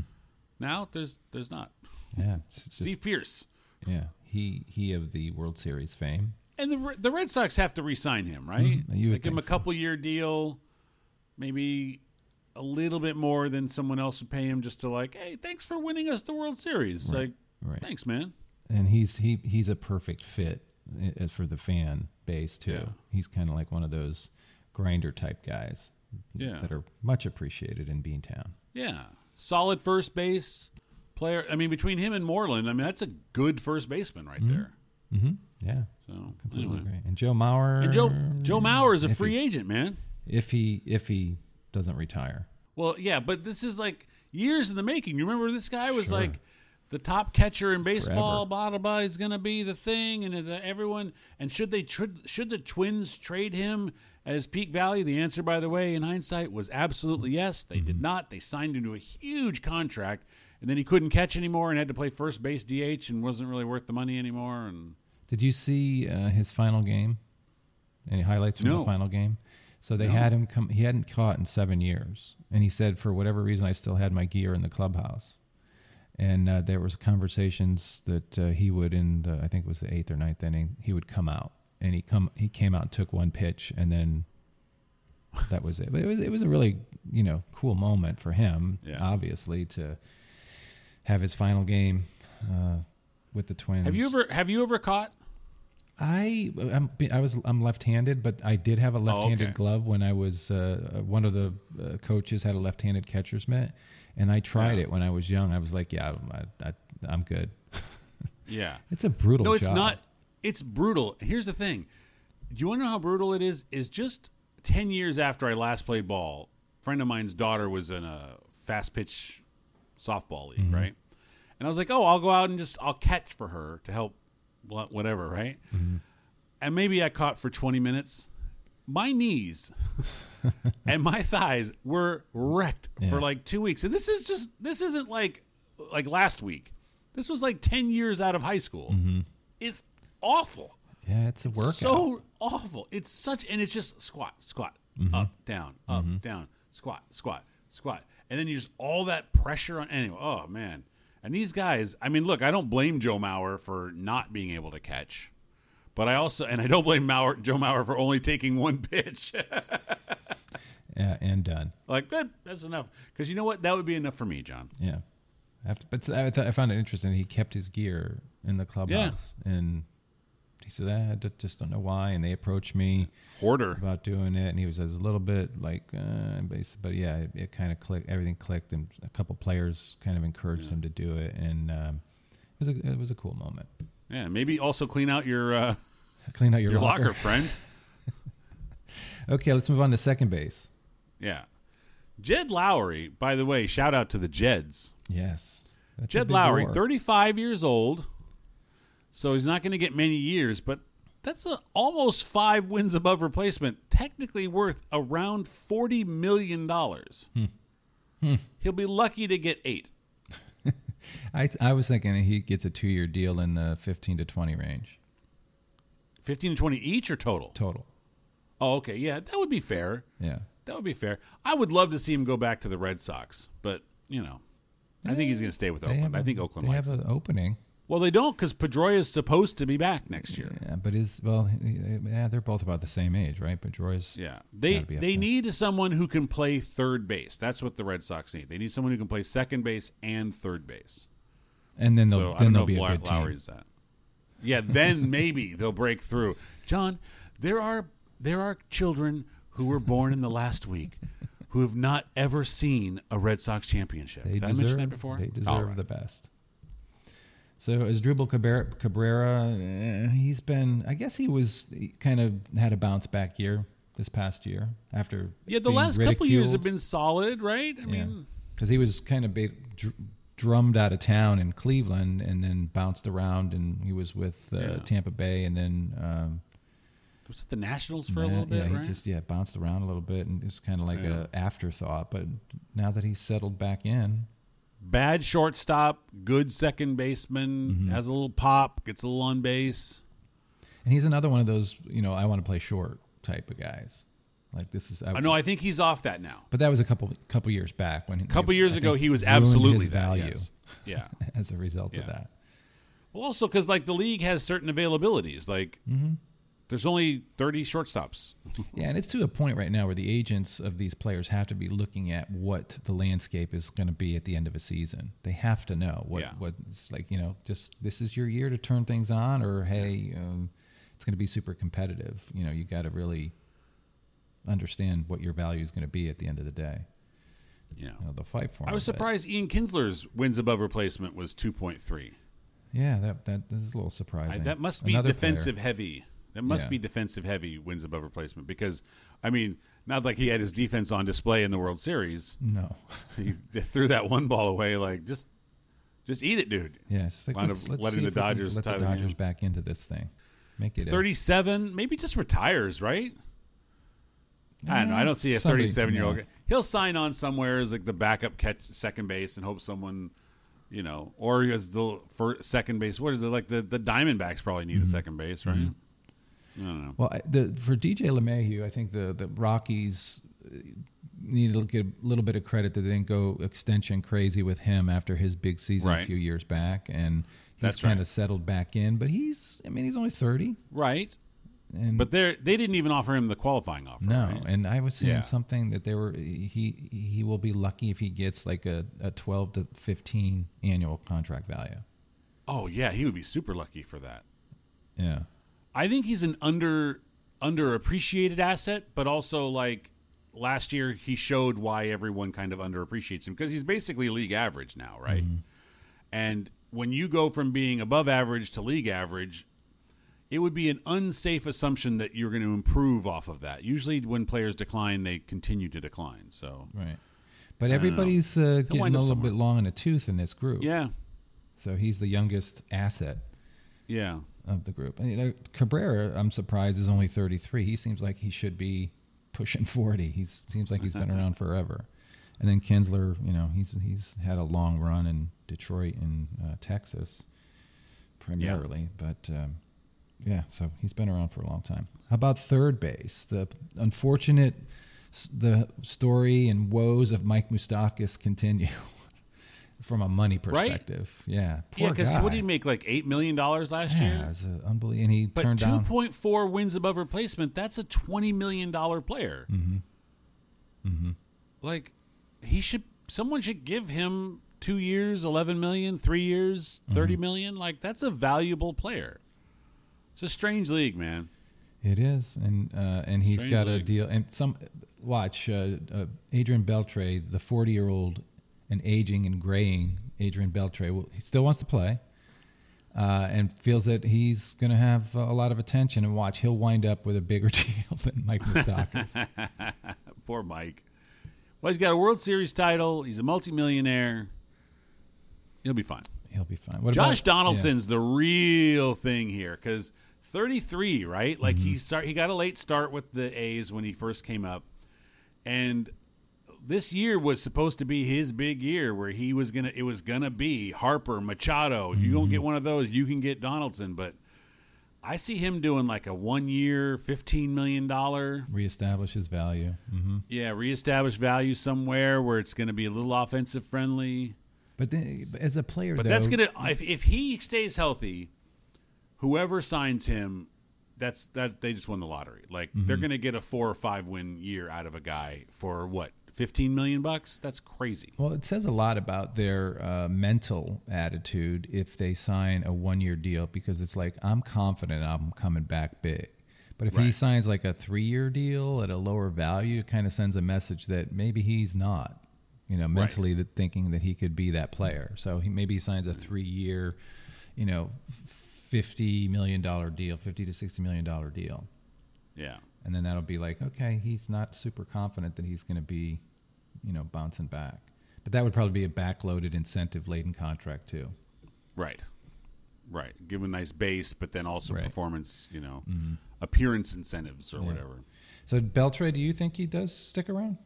Now there's not. Yeah. Steve Pearce. Yeah. He of the World Series fame. And the Red Sox have to re-sign him, right? Give him a couple-year deal, maybe a little bit more than someone else would pay him just to hey, thanks for winning us the World Series. Right. Thanks, man. And he's a perfect fit for the fan base too. Yeah. He's kind of like one of those grinder type guys that are much appreciated in Beantown. Yeah. Solid first base player. I mean, between him and Moreland, that's a good first baseman right there. Yeah. So completely agree. And Joe Mauer. And Joe Mauer is a free agent, man. If he doesn't retire. Well, yeah, but this is like years in the making. You remember this guy was like the top catcher in baseball. Blah blah blah. He's gonna be the thing, and everyone. And should the Twins trade him as peak value? The answer, by the way, in hindsight, was absolutely yes. They did not. They signed him to a huge contract, and then he couldn't catch anymore and had to play first base DH and wasn't really worth the money anymore. And did you see his final game? Any highlights from the final game? So they had him come. He hadn't caught in 7 years, and he said, for whatever reason, I still had my gear in the clubhouse. And there was conversations that he would, I think it was the 8th or 9th inning, he would come out, and he came out and took one pitch, and then that was it. But it was a really cool moment for him, obviously, to have his final game with the Twins. Have you ever caught? I'm left-handed, but I did have a left-handed glove when I was one of the coaches had a left-handed catcher's mitt, and I tried it when I was young. I was like, I'm good. Yeah, it's a brutal job. No, it's not. It's brutal. Here's the thing. Do you want to know how brutal it is? Is just 10 years after I last played ball, a friend of mine's daughter was in a fast pitch softball league, right? And I was like, I'll go out and I'll catch for her to help. Whatever, right? And maybe I caught for 20 minutes. My knees and my thighs were wrecked for like 2 weeks. And this isn't like last week. This was like 10 years out of high school. It's awful. Yeah, it's a workout. So awful. It's just squat, up, down, squat. And then you just all that pressure on. Anyway, oh man. And these guys, look, I don't blame Joe Mauer for not being able to catch, But I don't blame Joe Mauer for only taking one pitch. Yeah, and done. Like, good, that's enough. Because you know what? That would be enough for me, John. Yeah. But I found it interesting. He kept his gear in the clubhouse. Yeah. And he said, I just don't know why. And they approached me. Hoarder. About doing it. And he was a little bit like, but yeah, it kind of clicked. Everything clicked. And a couple players kind of encouraged him to do it. And it was a cool moment. Yeah, maybe also clean out your locker, friend. Okay, let's move on to second base. Yeah. Jed Lowry, by the way, shout out to the Jeds. Yes. Jed Lowry, 35 years old, so he's not going to get many years, but that's almost 5 wins above replacement, technically worth around $40 million. He'll be lucky to get 8. I was thinking he gets a 2-year deal in the 15 to 20 range. 15 to 20 each or total? Total. Oh, okay. Yeah, that would be fair. Yeah. That would be fair. I would love to see him go back to the Red Sox, but, I think he's going to stay with Oakland. I think Oakland likes him. They have an opening. Well, they don't because Pedroia is supposed to be back next year. Yeah, but they're both about the same age, right? Pedroia's they need someone who can play third base. That's what the Red Sox need. They need someone who can play second base and third base. And then they'll be a good Lowry's team. that. Yeah, then maybe they'll break through. John, there are children who were born in the last week who have not ever seen a Red Sox championship. Did I mention that before? They deserve the best. So Asdrubal Cabrera, he's been, I guess he kind of had a bounce back year this past year after the last couple years have been solid, right? I mean, because he was kind of drummed out of town in Cleveland and then bounced around, and he was with Tampa Bay, and then was it the Nationals for a little bit, right? He just bounced around a little bit, and it was kind of like an afterthought. But now that he's settled back in, bad shortstop, good second baseman, has a little pop, gets a little on base, and he's another one of those I want to play short type of guys. Like this is I think he's off that now. But that was a couple years back when years ago he was absolutely his value. Yes. Yeah, as a result of that. Well, also because the league has certain availabilities, there's only 30 shortstops. Yeah, and it's to a point right now where the agents of these players have to be looking at what the landscape is going to be at the end of a season. They have to know what's just this is your year to turn things on, or hey, it's going to be super competitive. You got to really understand what your value is going to be at the end of the day. They'll fight for. I was surprised Ian Kinsler's wins above replacement was 2.3. Yeah, that is a little surprising. That must be defensive heavy. That must be defensive heavy wins above replacement because, not like he had his defense on display in the World Series. No. He threw that one ball away just eat it, dude. Yeah, it's just like let's letting the Dodgers let the Dodgers back into this thing. Make it 37, maybe just retires, right? I don't know. I don't see a 37-year-old. He'll sign on somewhere as the backup catch second base and hope someone, or as the second base. What is it the Diamondbacks probably need a second base, right? Mm-hmm. I don't know. Well, for DJ LeMahieu, I think the Rockies need to get a little bit of credit that they didn't go extension crazy with him after his big season a few years back, and he's kind of settled back in. But he's only 30, right? But they didn't even offer him the qualifying offer. No, right? And I was seeing something that he will be lucky if he gets a 12 to 15 annual contract value. Oh yeah, he would be super lucky for that. Yeah. I think he's an underappreciated asset, but also last year he showed why everyone kind of underappreciates him because he's basically league average now, right? Mm-hmm. And when you go from being above average to league average, it would be an unsafe assumption that you're going to improve off of that. Usually when players decline, they continue to decline. So right. But everybody's getting a little bit long in the tooth in this group. Yeah. So he's the youngest asset. Yeah. Of the group. Cabrera, I'm surprised, is only 33. He seems like he should be pushing 40. He seems like he's been around forever. And then Kinsler, he's had a long run in Detroit and Texas primarily. Yeah. But, so he's been around for a long time. How about third base? The story and woes of Mike Moustakas continue. from a money Right? perspective. Yeah, Yeah, poor because guy. what did he make, like $8 million last Yeah, year? it's unbelievable. And he But turned down. 2.4 wins above replacement, that's a $20 million player. Like, someone should give him 2 years, 11 million, 3 years, 30 million. Like, that's a valuable player. It's a strange league, man. It is, and he's Strange got a league. deal. And watch Adrian Beltre, the 40-year-old and aging and graying Adrian Beltre. Well, he still wants to play, and feels that he's going to have a lot of attention. And watch, he'll wind up with a bigger deal than Mike Moustakas. Poor Mike. Well, he's got a World Series title. He's a multimillionaire. He'll be fine. He'll be fine. What Josh about, Donaldson's the real thing here because 33, right? Like he got a late start with the A's when he first came up, and this year was supposed to be his big year where it was gonna be Harper, Machado. If you don't get one of those, you can get Donaldson. But I see him doing like a 1 year, $15 million. reestablish his value? Yeah, reestablish value somewhere where it's going to be a little offensive friendly. But as a player, But though, that's gonna if he stays healthy, whoever signs him, that they just won the lottery. Like they're gonna get a 4 or 5 win year out of a guy for what, $15 million? That's crazy. Well, it says a lot about their mental attitude if they sign a 1 year deal, because it's like, I'm confident I'm coming back big. But if he Right. signs like a 3 year deal at a lower value, it kind of sends a message that maybe he's not, mentally that thinking that he could be that player. So maybe he signs a 3 year, $50 million deal, $50 to $60 million deal. Yeah. And then that'll be like, okay, he's not super confident that he's going to be, bouncing back. But that would probably be a backloaded incentive-laden contract too. Right. Give him a nice base, but then also Right. performance, appearance incentives or whatever. So Beltre, do you think he does stick around?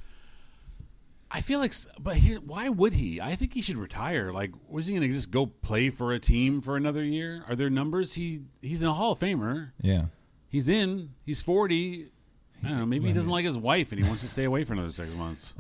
I feel like, but here, why would he? I think he should retire. Like, was he going to just go play for a team for another year? Are there numbers? He's a Hall of Famer. Yeah. He's 40. I don't know. Maybe he doesn't like his wife and he wants to stay away for another 6 months.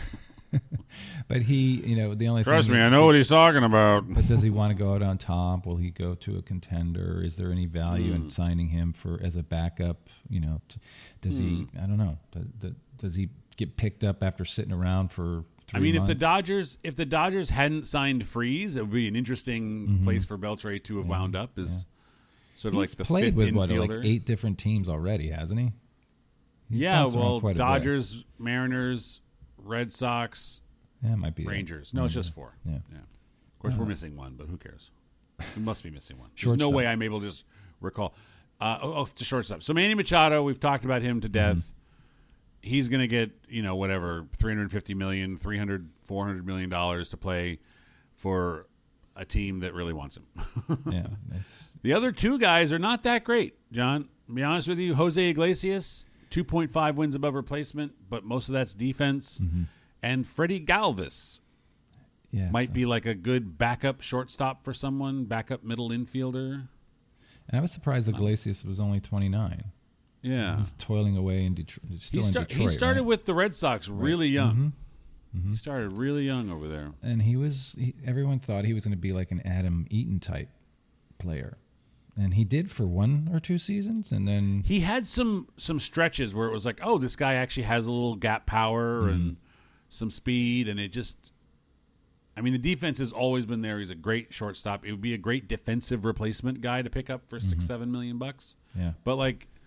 But he, the only Trust thing me, I know what he's talking about. But does he want to go out on top? Will he go to a contender? Is there any value in signing him as a backup? Does he? I don't know. Does he get picked up after sitting around for 3 months? if the Dodgers hadn't signed Freeze, it would be an interesting place for Beltre to have wound up. Is sort of He's like the played fifth with infielder. like 8 different teams already, hasn't he? He's Yeah, bounced around well, quite a bit. Dodgers, Mariners, Red Sox, Yeah, it might be that. Rangers. No, it's just 4. Yeah. Of course, we're missing one, but who cares? We must be missing one. There's Shortstop. no way I'm able to just recall. To shortstop. So Manny Machado, we've talked about him to death. He's going to get, whatever, $350 million, $300, $400 million to play for a team that really wants him. Yeah. The other 2 guys are not that great, John. To be honest with you, Jose Iglesias, 2.5 wins above replacement, but most of that's defense. And Freddie Galvis Yes. might be like a good backup shortstop for someone, backup middle infielder. And I was surprised Iglesias was only 29. Yeah. He's toiling away in Detroit. Still in Detroit. He started right? with the Red Sox really young. He started really young over there. And everyone thought he was going to be like an Adam Eaton type player. And he did for 1 or 2 seasons, and then He had some stretches where it was like, oh, this guy actually has a little gap power and some speed, and it just, the defense has always been there. He's a great shortstop. It would be a great defensive replacement guy to pick up for $6-7 million bucks. yeah. But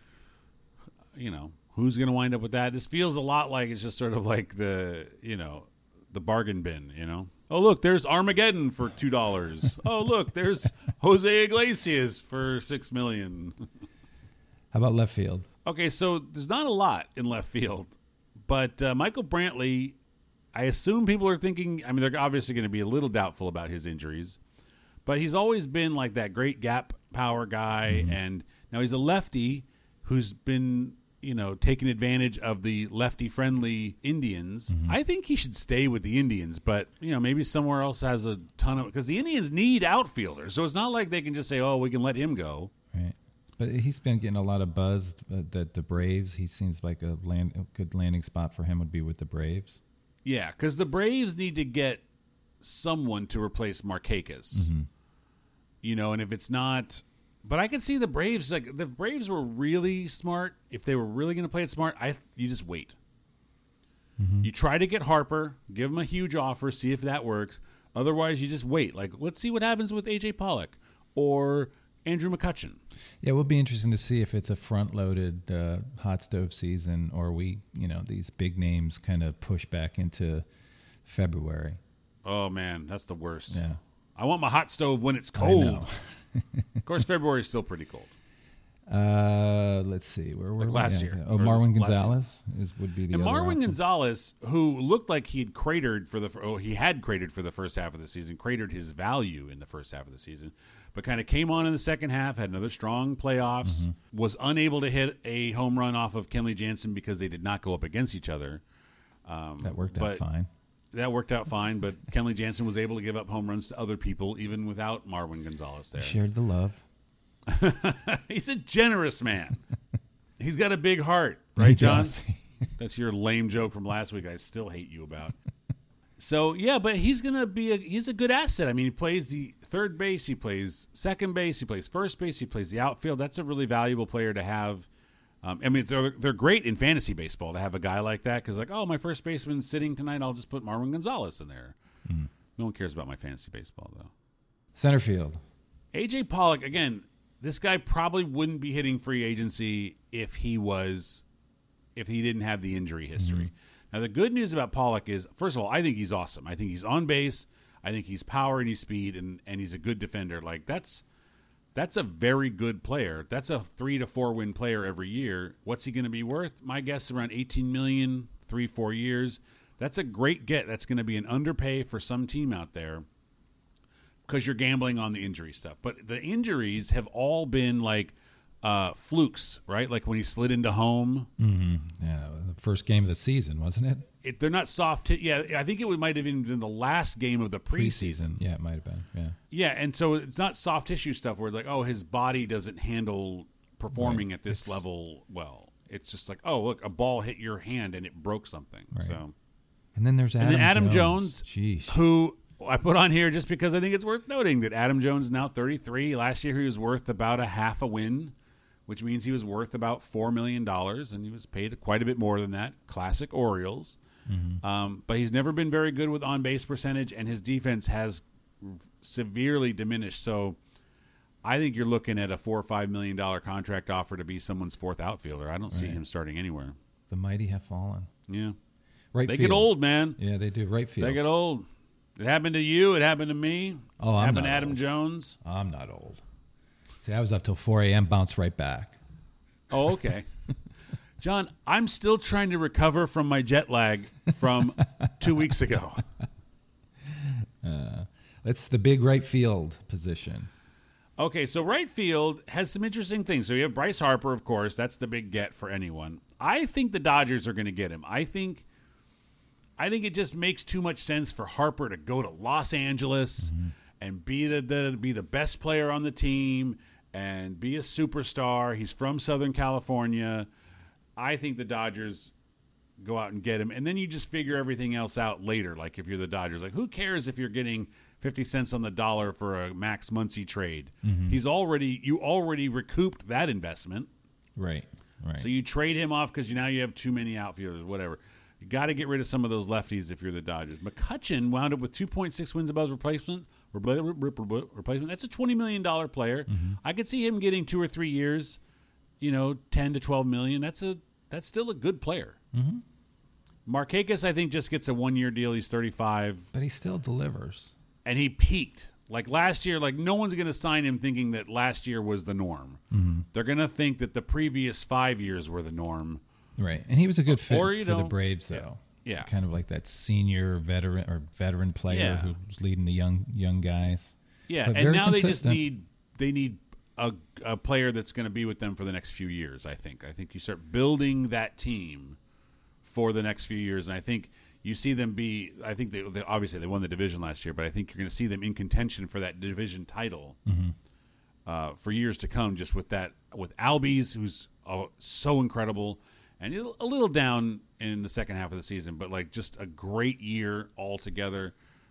who's going to wind up with that? This feels a lot like it's just sort of like the bargain bin, Oh, look, there's Armageddon for $2. Oh, look, there's Jose Iglesias for $6 million. How about left field? Okay, so there's not a lot in left field, but Michael Brantley, I assume people are thinking, they're obviously going to be a little doubtful about his injuries, but he's always been like that great gap power guy, and now he's a lefty who's been, taking advantage of the lefty-friendly Indians. I think he should stay with the Indians, but, maybe somewhere else has a ton of, because the Indians need outfielders, so it's not like they can just say, oh, we can let him go. Right. But he's been getting a lot of buzz that the Braves, he seems like a good landing spot for him would be with the Braves. Yeah, because the Braves need to get someone to replace Markakis. You know, and if it's not, but I can see the Braves. Like the Braves were really smart. If they were really going to play it smart, you just wait. You try to get Harper, give him a huge offer, see if that works. Otherwise, you just wait. Like, let's see what happens with AJ Pollock or Andrew McCutchen. Yeah, it will be interesting to see if it's a front-loaded hot stove season, or these big names kind of push back into February. Oh man, that's the worst. Yeah, I want my hot stove when it's cold. I know. Of course, February is still pretty cold. Let's see, where were we? Last year. Oh, Marwin Gonzalez would be the and other Marwin option. Gonzalez, who looked like he had cratered he had cratered for the first half of the season, cratered his value in the first half of the season, but kind of came on in the second half, had another strong playoffs, was unable to hit a home run off of Kenley Jansen because they did not go up against each other. That worked out fine. That worked out fine, but Kenley Jansen was able to give up home runs to other people, even without Marwin Gonzalez there. Shared the love. He's a generous man. He's got a big heart, right, John? That's your lame joke from last week I still hate you about. So, yeah, but he's going to be he's a good asset. I mean, he plays the third base, he plays second base, he plays first base, he plays the outfield. That's a really valuable player to have. I mean, they're great in fantasy baseball to have a guy like that because, like, oh, my first baseman's sitting tonight, I'll just put Marwin Gonzalez in there. No one cares about my fantasy baseball, though. Center field. AJ Pollock, again, this guy probably wouldn't be hitting free agency if he didn't have the injury history. Now, the good news about Pollock is, first of all, I think he's awesome. I think he's on base. I think he's power and he's speed, and he's a good defender. Like, that's a very good player. That's a 3 to 4 win player every year. What's he going to be worth? My guess around $18 million, 3-4 years. That's a great get. That's going to be an underpay for some team out there because you're gambling on the injury stuff. But the injuries have all been like flukes, right? Like when he slid into home. Yeah, the first game of the season, wasn't it? They're not soft. Yeah, I think it might have even been the last game of the preseason. Yeah, it might have been. Yeah. Yeah, and so it's not soft tissue stuff where like, oh, his body doesn't handle performing at this level well. It's just like, oh, look, a ball hit your hand and it broke something. Right. So, and then there's Adam Jones, Jeez. who I put on here just because I think it's worth noting that Adam Jones is now 33. Last year he was worth about a half a win, which means he was worth about $4 million, and he was paid quite a bit more than that. Classic Orioles. But he's never been very good with on-base percentage, and his defense has severely diminished. So I think you're looking at a $4 or $5 million contract offer to be someone's fourth outfielder. I don't see him starting anywhere. The mighty have fallen. Yeah. Right They field. get old, man. Yeah, they do. Right field. They get old. It happened to you. It happened to me. Oh, it I'm happened not to Adam old. Jones. I'm not old. See, I was up till 4 a.m., bounced right back. Oh, okay. John, I'm still trying to recover from my jet lag from 2 weeks ago. That's the big right field position. Okay, so right field has some interesting things. So you have Bryce Harper, of course. That's the big get for anyone. I think the Dodgers are going to get him. I think it just makes too much sense for Harper to go to Los Angeles and be the best player on the team and be a superstar. He's from Southern California. I think the Dodgers go out and get him, and then you just figure everything else out later. Like if you're the Dodgers, like who cares if you're getting 50 cents on the dollar for a Max Muncy trade? You already recouped that investment, Right. so you trade him off because now you have too many outfielders. Whatever, you got to get rid of some of those lefties if you're the Dodgers. McCutchen wound up with 2.6 wins above replacement. That's a $20 million player. I could see him getting 2 or 3 years. 10 to 12 million. That's still a good player. Markakis, I think, just gets a 1-year deal. He's 35, But he still delivers. and he peaked like last year. Like no one's going to sign him thinking that last year was the norm. They're going to think that the previous 5 years were the norm. Right. And he was a good fit Or, for the Braves, though. Yeah. Kind of like that senior veteran player Yeah. who's leading the young guys. Yeah, But and very now consistent. they need a player that's going to be with them for the next few years. I think you start building that team for the next few years, and I think you see them be. I think they obviously they won the division last year, but I think you're going to see them in contention for that division title for years to come. Just with Albies, who's so incredible, and a little down in the second half of the season, but like just a great year altogether.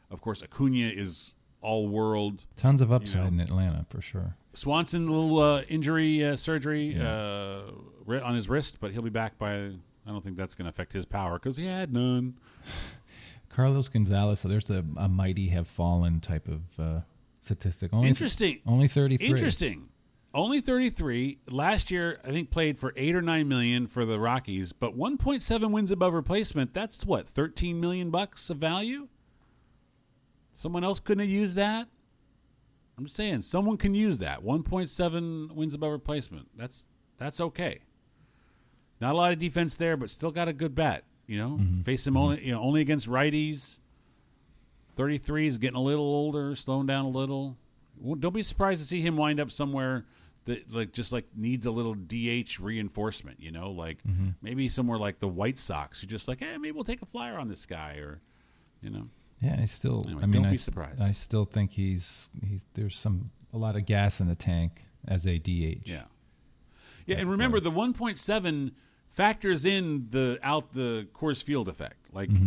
Of course, Acuna is all-world. Tons of upside in Atlanta for sure. Swanson, a little injury surgery on his wrist, but he'll be back by. I don't think that's going to affect his power because he had none. Carlos Gonzalez. So there's a mighty have fallen type of statistic. Interesting. Only 33. Interesting. Only 33. Last year, I think played for $8 or $9 million for the Rockies, but 1.7 wins above replacement. That's what, $13 million of value. Someone else couldn't have used that. I'm just saying, someone can use that. 1.7 wins above replacement. That's okay. Not a lot of defense there, but still got a good bat. Face him only against righties. 33 is getting a little older, slowing down a little. Don't be surprised to see him wind up somewhere that just needs a little DH reinforcement. Maybe somewhere like the White Sox, who just hey, maybe we'll take a flyer on this guy, or. Yeah, anyway, don't be surprised. I still think there's a lot of gas in the tank as a DH. Yeah, and remember the 1.7 factors in the Coors Field effect.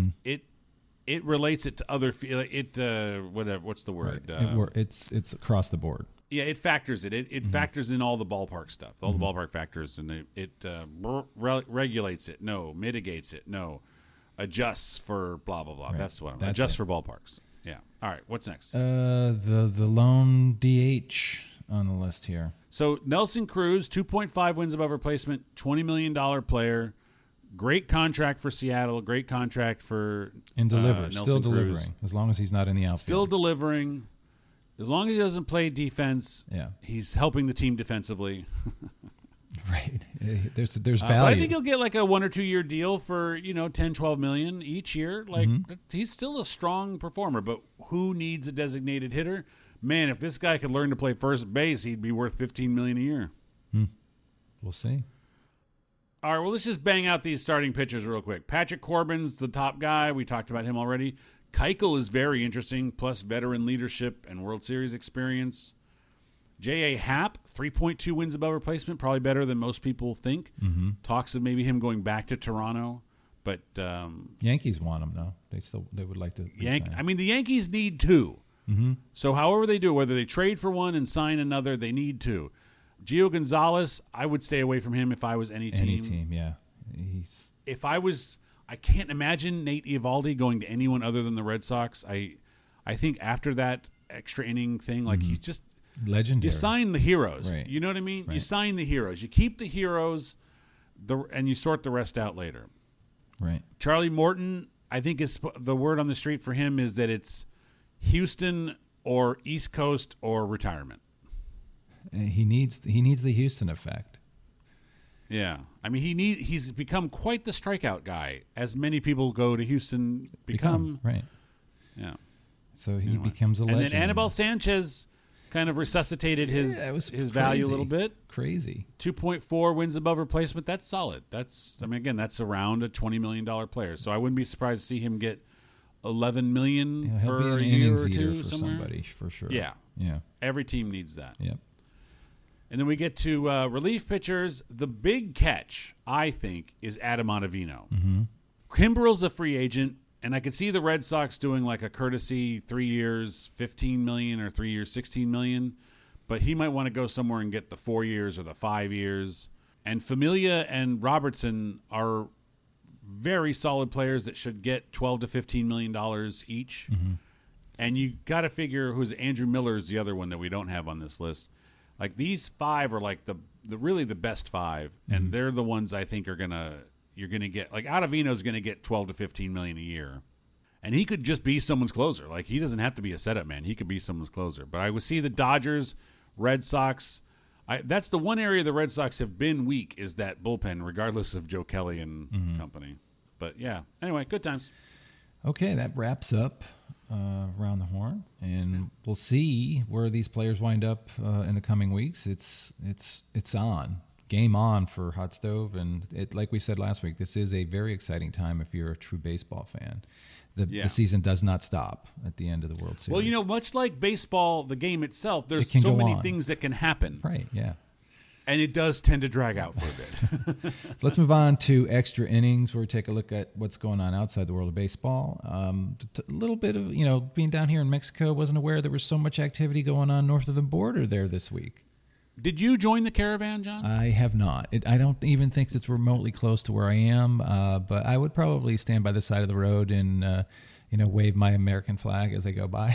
It relates it to other whatever. What's the word? Right. It's across the board. Yeah, it factors it. It factors in all the ballpark stuff, all the ballpark factors, and it regulates it. No, mitigates it. No. Adjusts for blah blah blah. Right. That's what I'm adjusts for ballparks. Yeah. All right. What's next? The lone DH on the list here. So Nelson Cruz, 2.5 wins above replacement, $20 million player, great contract for Seattle, great contract for still delivering as long as he's not in the outfield. Still delivering, as long as he doesn't play defense. Yeah, he's helping the team defensively. Right. There's value. But I think he'll get a 1 or 2 year deal for 10, 12 million each year. He's still a strong performer, but who needs a designated hitter? Man, if this guy could learn to play first base, he'd be worth $15 million a year. We'll see. All right, well, let's just bang out these starting pitchers real quick. Patrick Corbin's the top guy. We talked about him already. Keuchel is very interesting, plus veteran leadership and World Series experience. J.A. Happ, 3.2 wins above replacement, probably better than most people think. Talks of maybe him going back to Toronto, but Yankees want him though. They would like to. The Yankees need two. So however they do it, whether they trade for one and sign another, they need two. Gio Gonzalez, I would stay away from him if I was any team. Any team, yeah. I can't imagine Nate Eovaldi going to anyone other than the Red Sox. I think after that extra inning thing, he's just. Legendary. You sign the heroes. Right. You know what I mean? Right. You sign the heroes. You keep the heroes, and you sort the rest out later. Right. Charlie Morton, I think the word on the street for him is that it's Houston or East Coast or retirement. He needs the Houston effect. Yeah. He's become quite the strikeout guy, as many people go to Houston become. Right. Yeah. So he becomes a legend. And then Anibal Sanchez kind of resuscitated his value a little bit. Crazy. 2.4 wins above replacement. That's solid. That's around a $20 million player. So I wouldn't be surprised to see him get $11 million for a year or two for somewhere. Somebody for sure. Yeah. Every team needs that. Yep. And then we get to relief pitchers. The big catch, I think, is Adam Ottavino. Kimbrel's a free agent. And I could see the Red Sox doing a courtesy 3 years, $15 million, or 3 years, $16 million. But he might want to go somewhere and get the 4 years or the 5 years. And Familia and Robertson are very solid players that should get $12 to $15 million each. And you got to figure who's Andrew Miller's the other one that we don't have on this list. These five are the really the best five, and they're the ones I think you're gonna get. Ottavino's gonna get $12 to $15 million a year, and he could just be someone's closer. He doesn't have to be a setup man; he could be someone's closer. But I would see the Dodgers, Red Sox. That's the one area the Red Sox have been weak, is that bullpen, regardless of Joe Kelly and company. But yeah, anyway, good times. Okay, that wraps up Around the Horn, and we'll see where these players wind up in the coming weeks. It's on. Game on for Hot Stove, and like we said last week, this is a very exciting time if you're a true baseball fan. The season does not stop at the end of the World Series. Well, much like baseball, the game itself, there's so many things that can happen. Right, yeah. And it does tend to drag out for a bit. So let's move on to extra innings, where we take a look at what's going on outside the world of baseball. A little bit of, being down here in Mexico, wasn't aware there was so much activity going on north of the border there this week. Did you join the caravan, John? I have not. I don't even think it's remotely close to where I am, but I would probably stand by the side of the road and, wave my American flag as they go by.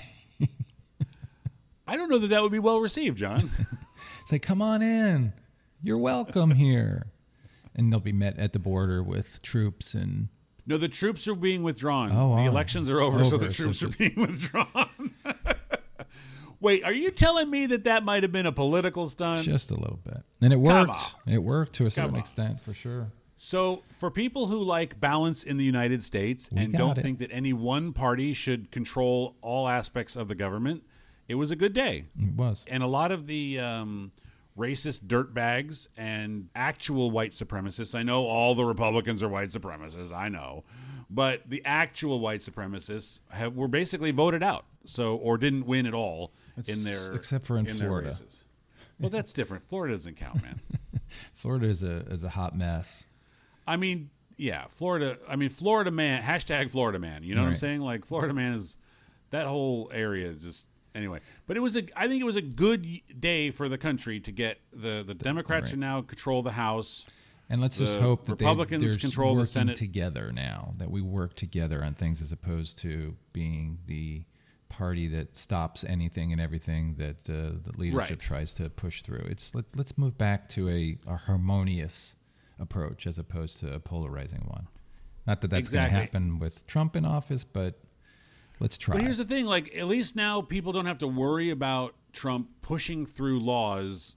I don't know that would be well received, John. It's like, come on in. You're welcome here. And they'll be met at the border with troops and... No, the troops are being withdrawn. The Oh, elections are over, so the troops are being withdrawn. Wait, are you telling me that might have been a political stunt? Just a little bit. And it worked. It worked to a certain extent, for sure. So for people who like balance in the United States and don't think that any one party should control all aspects of the government, it was a good day. It was. And a lot of the racist dirtbags and actual white supremacists, I know all the Republicans are white supremacists, I know, but the actual white supremacists were basically voted out, or didn't win at all except for in Florida. Races. Well, that's different. Florida doesn't count, man. Florida is a hot mess. I mean, yeah, Florida. I mean, Florida man. # Florida man. You know what I'm saying? Like Florida man is that whole area is just. Anyway, but I think it was a good day for the country to get the Democrats are now control the House. And let's just hope that Republicans control the Senate together now, that we work together on things as opposed to being the party that stops anything and everything that the leadership tries to push through. Let's move back to a harmonious approach as opposed to a polarizing one. Not that that's going to happen with Trump in office, but let's try. But here's the thing, like, at least now people don't have to worry about Trump pushing through laws,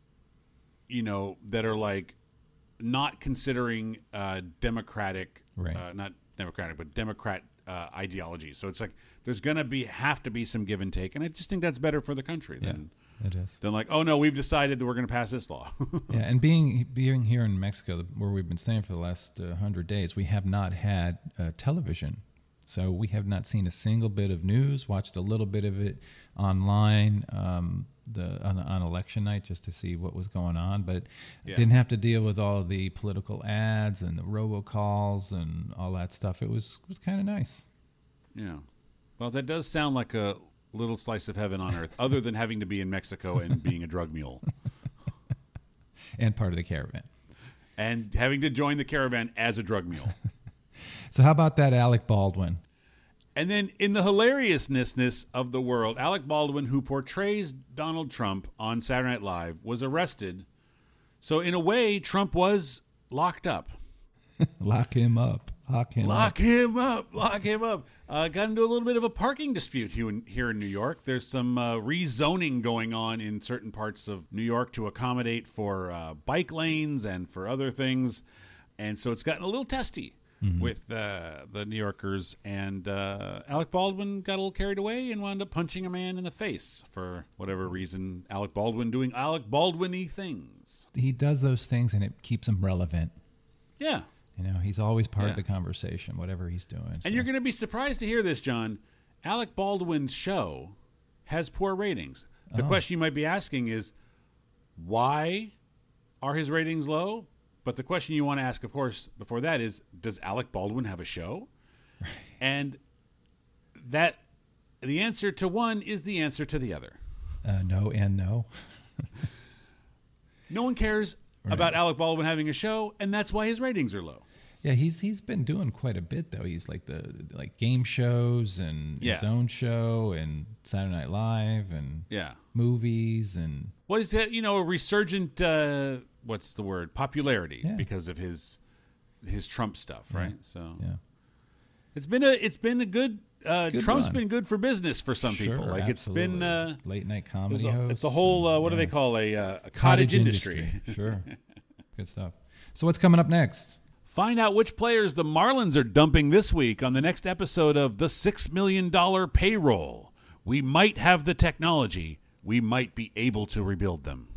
that are like not considering democratic, not democratic, but Democrat ideology. So it's like there's going to have to be some give and take, and I just think that's better for the country than it is. Than like, oh no, we've decided that we're going to pass this law. Yeah, and being here in Mexico, where we've been staying for the last 100 days, we have not had television. So we have not seen a single bit of news, watched a little bit of it online on election night just to see what was going on, but didn't have to deal with all of the political ads and the robocalls and all that stuff. It was kind of nice. Yeah. Well, that does sound like a little slice of heaven on earth, other than having to be in Mexico and being a drug mule. And part of the caravan. And having to join the caravan as a drug mule. So how about that Alec Baldwin? And then in the hilariousness of the world, Alec Baldwin, who portrays Donald Trump on Saturday Night Live, was arrested. So in a way, Trump was locked up. Lock him up. Got into a little bit of a parking dispute here in New York. There's some rezoning going on in certain parts of New York to accommodate for bike lanes and for other things. And so it's gotten a little testy. With the New Yorkers, and Alec Baldwin got a little carried away and wound up punching a man in the face for whatever reason. Alec Baldwin doing Alec Baldwin-y things. He does those things, and it keeps him relevant. Yeah. He's always part of the conversation, whatever he's doing. And you're going to be surprised to hear this, John. Alec Baldwin's show has poor ratings. The question you might be asking is, why are his ratings low? But the question you want to ask, of course, before that is, does Alec Baldwin have a show? And the answer to one is the answer to the other. No and no. No one cares about Alec Baldwin having a show, and that's why his ratings are low. Yeah, he's been doing quite a bit though. He's like game shows and his own show and Saturday Night Live and movies and what is that? A resurgent what's the word? Popularity because of his Trump stuff, right? So it's been a good. Trump's been good for business for some people. Like absolutely. It's been late night comedy host. It's a whole what do they call a cottage industry? Sure, good stuff. So what's coming up next? Find out which players the Marlins are dumping this week on the next episode of The $6 Million Payroll. We might have the technology. We might be able to rebuild them.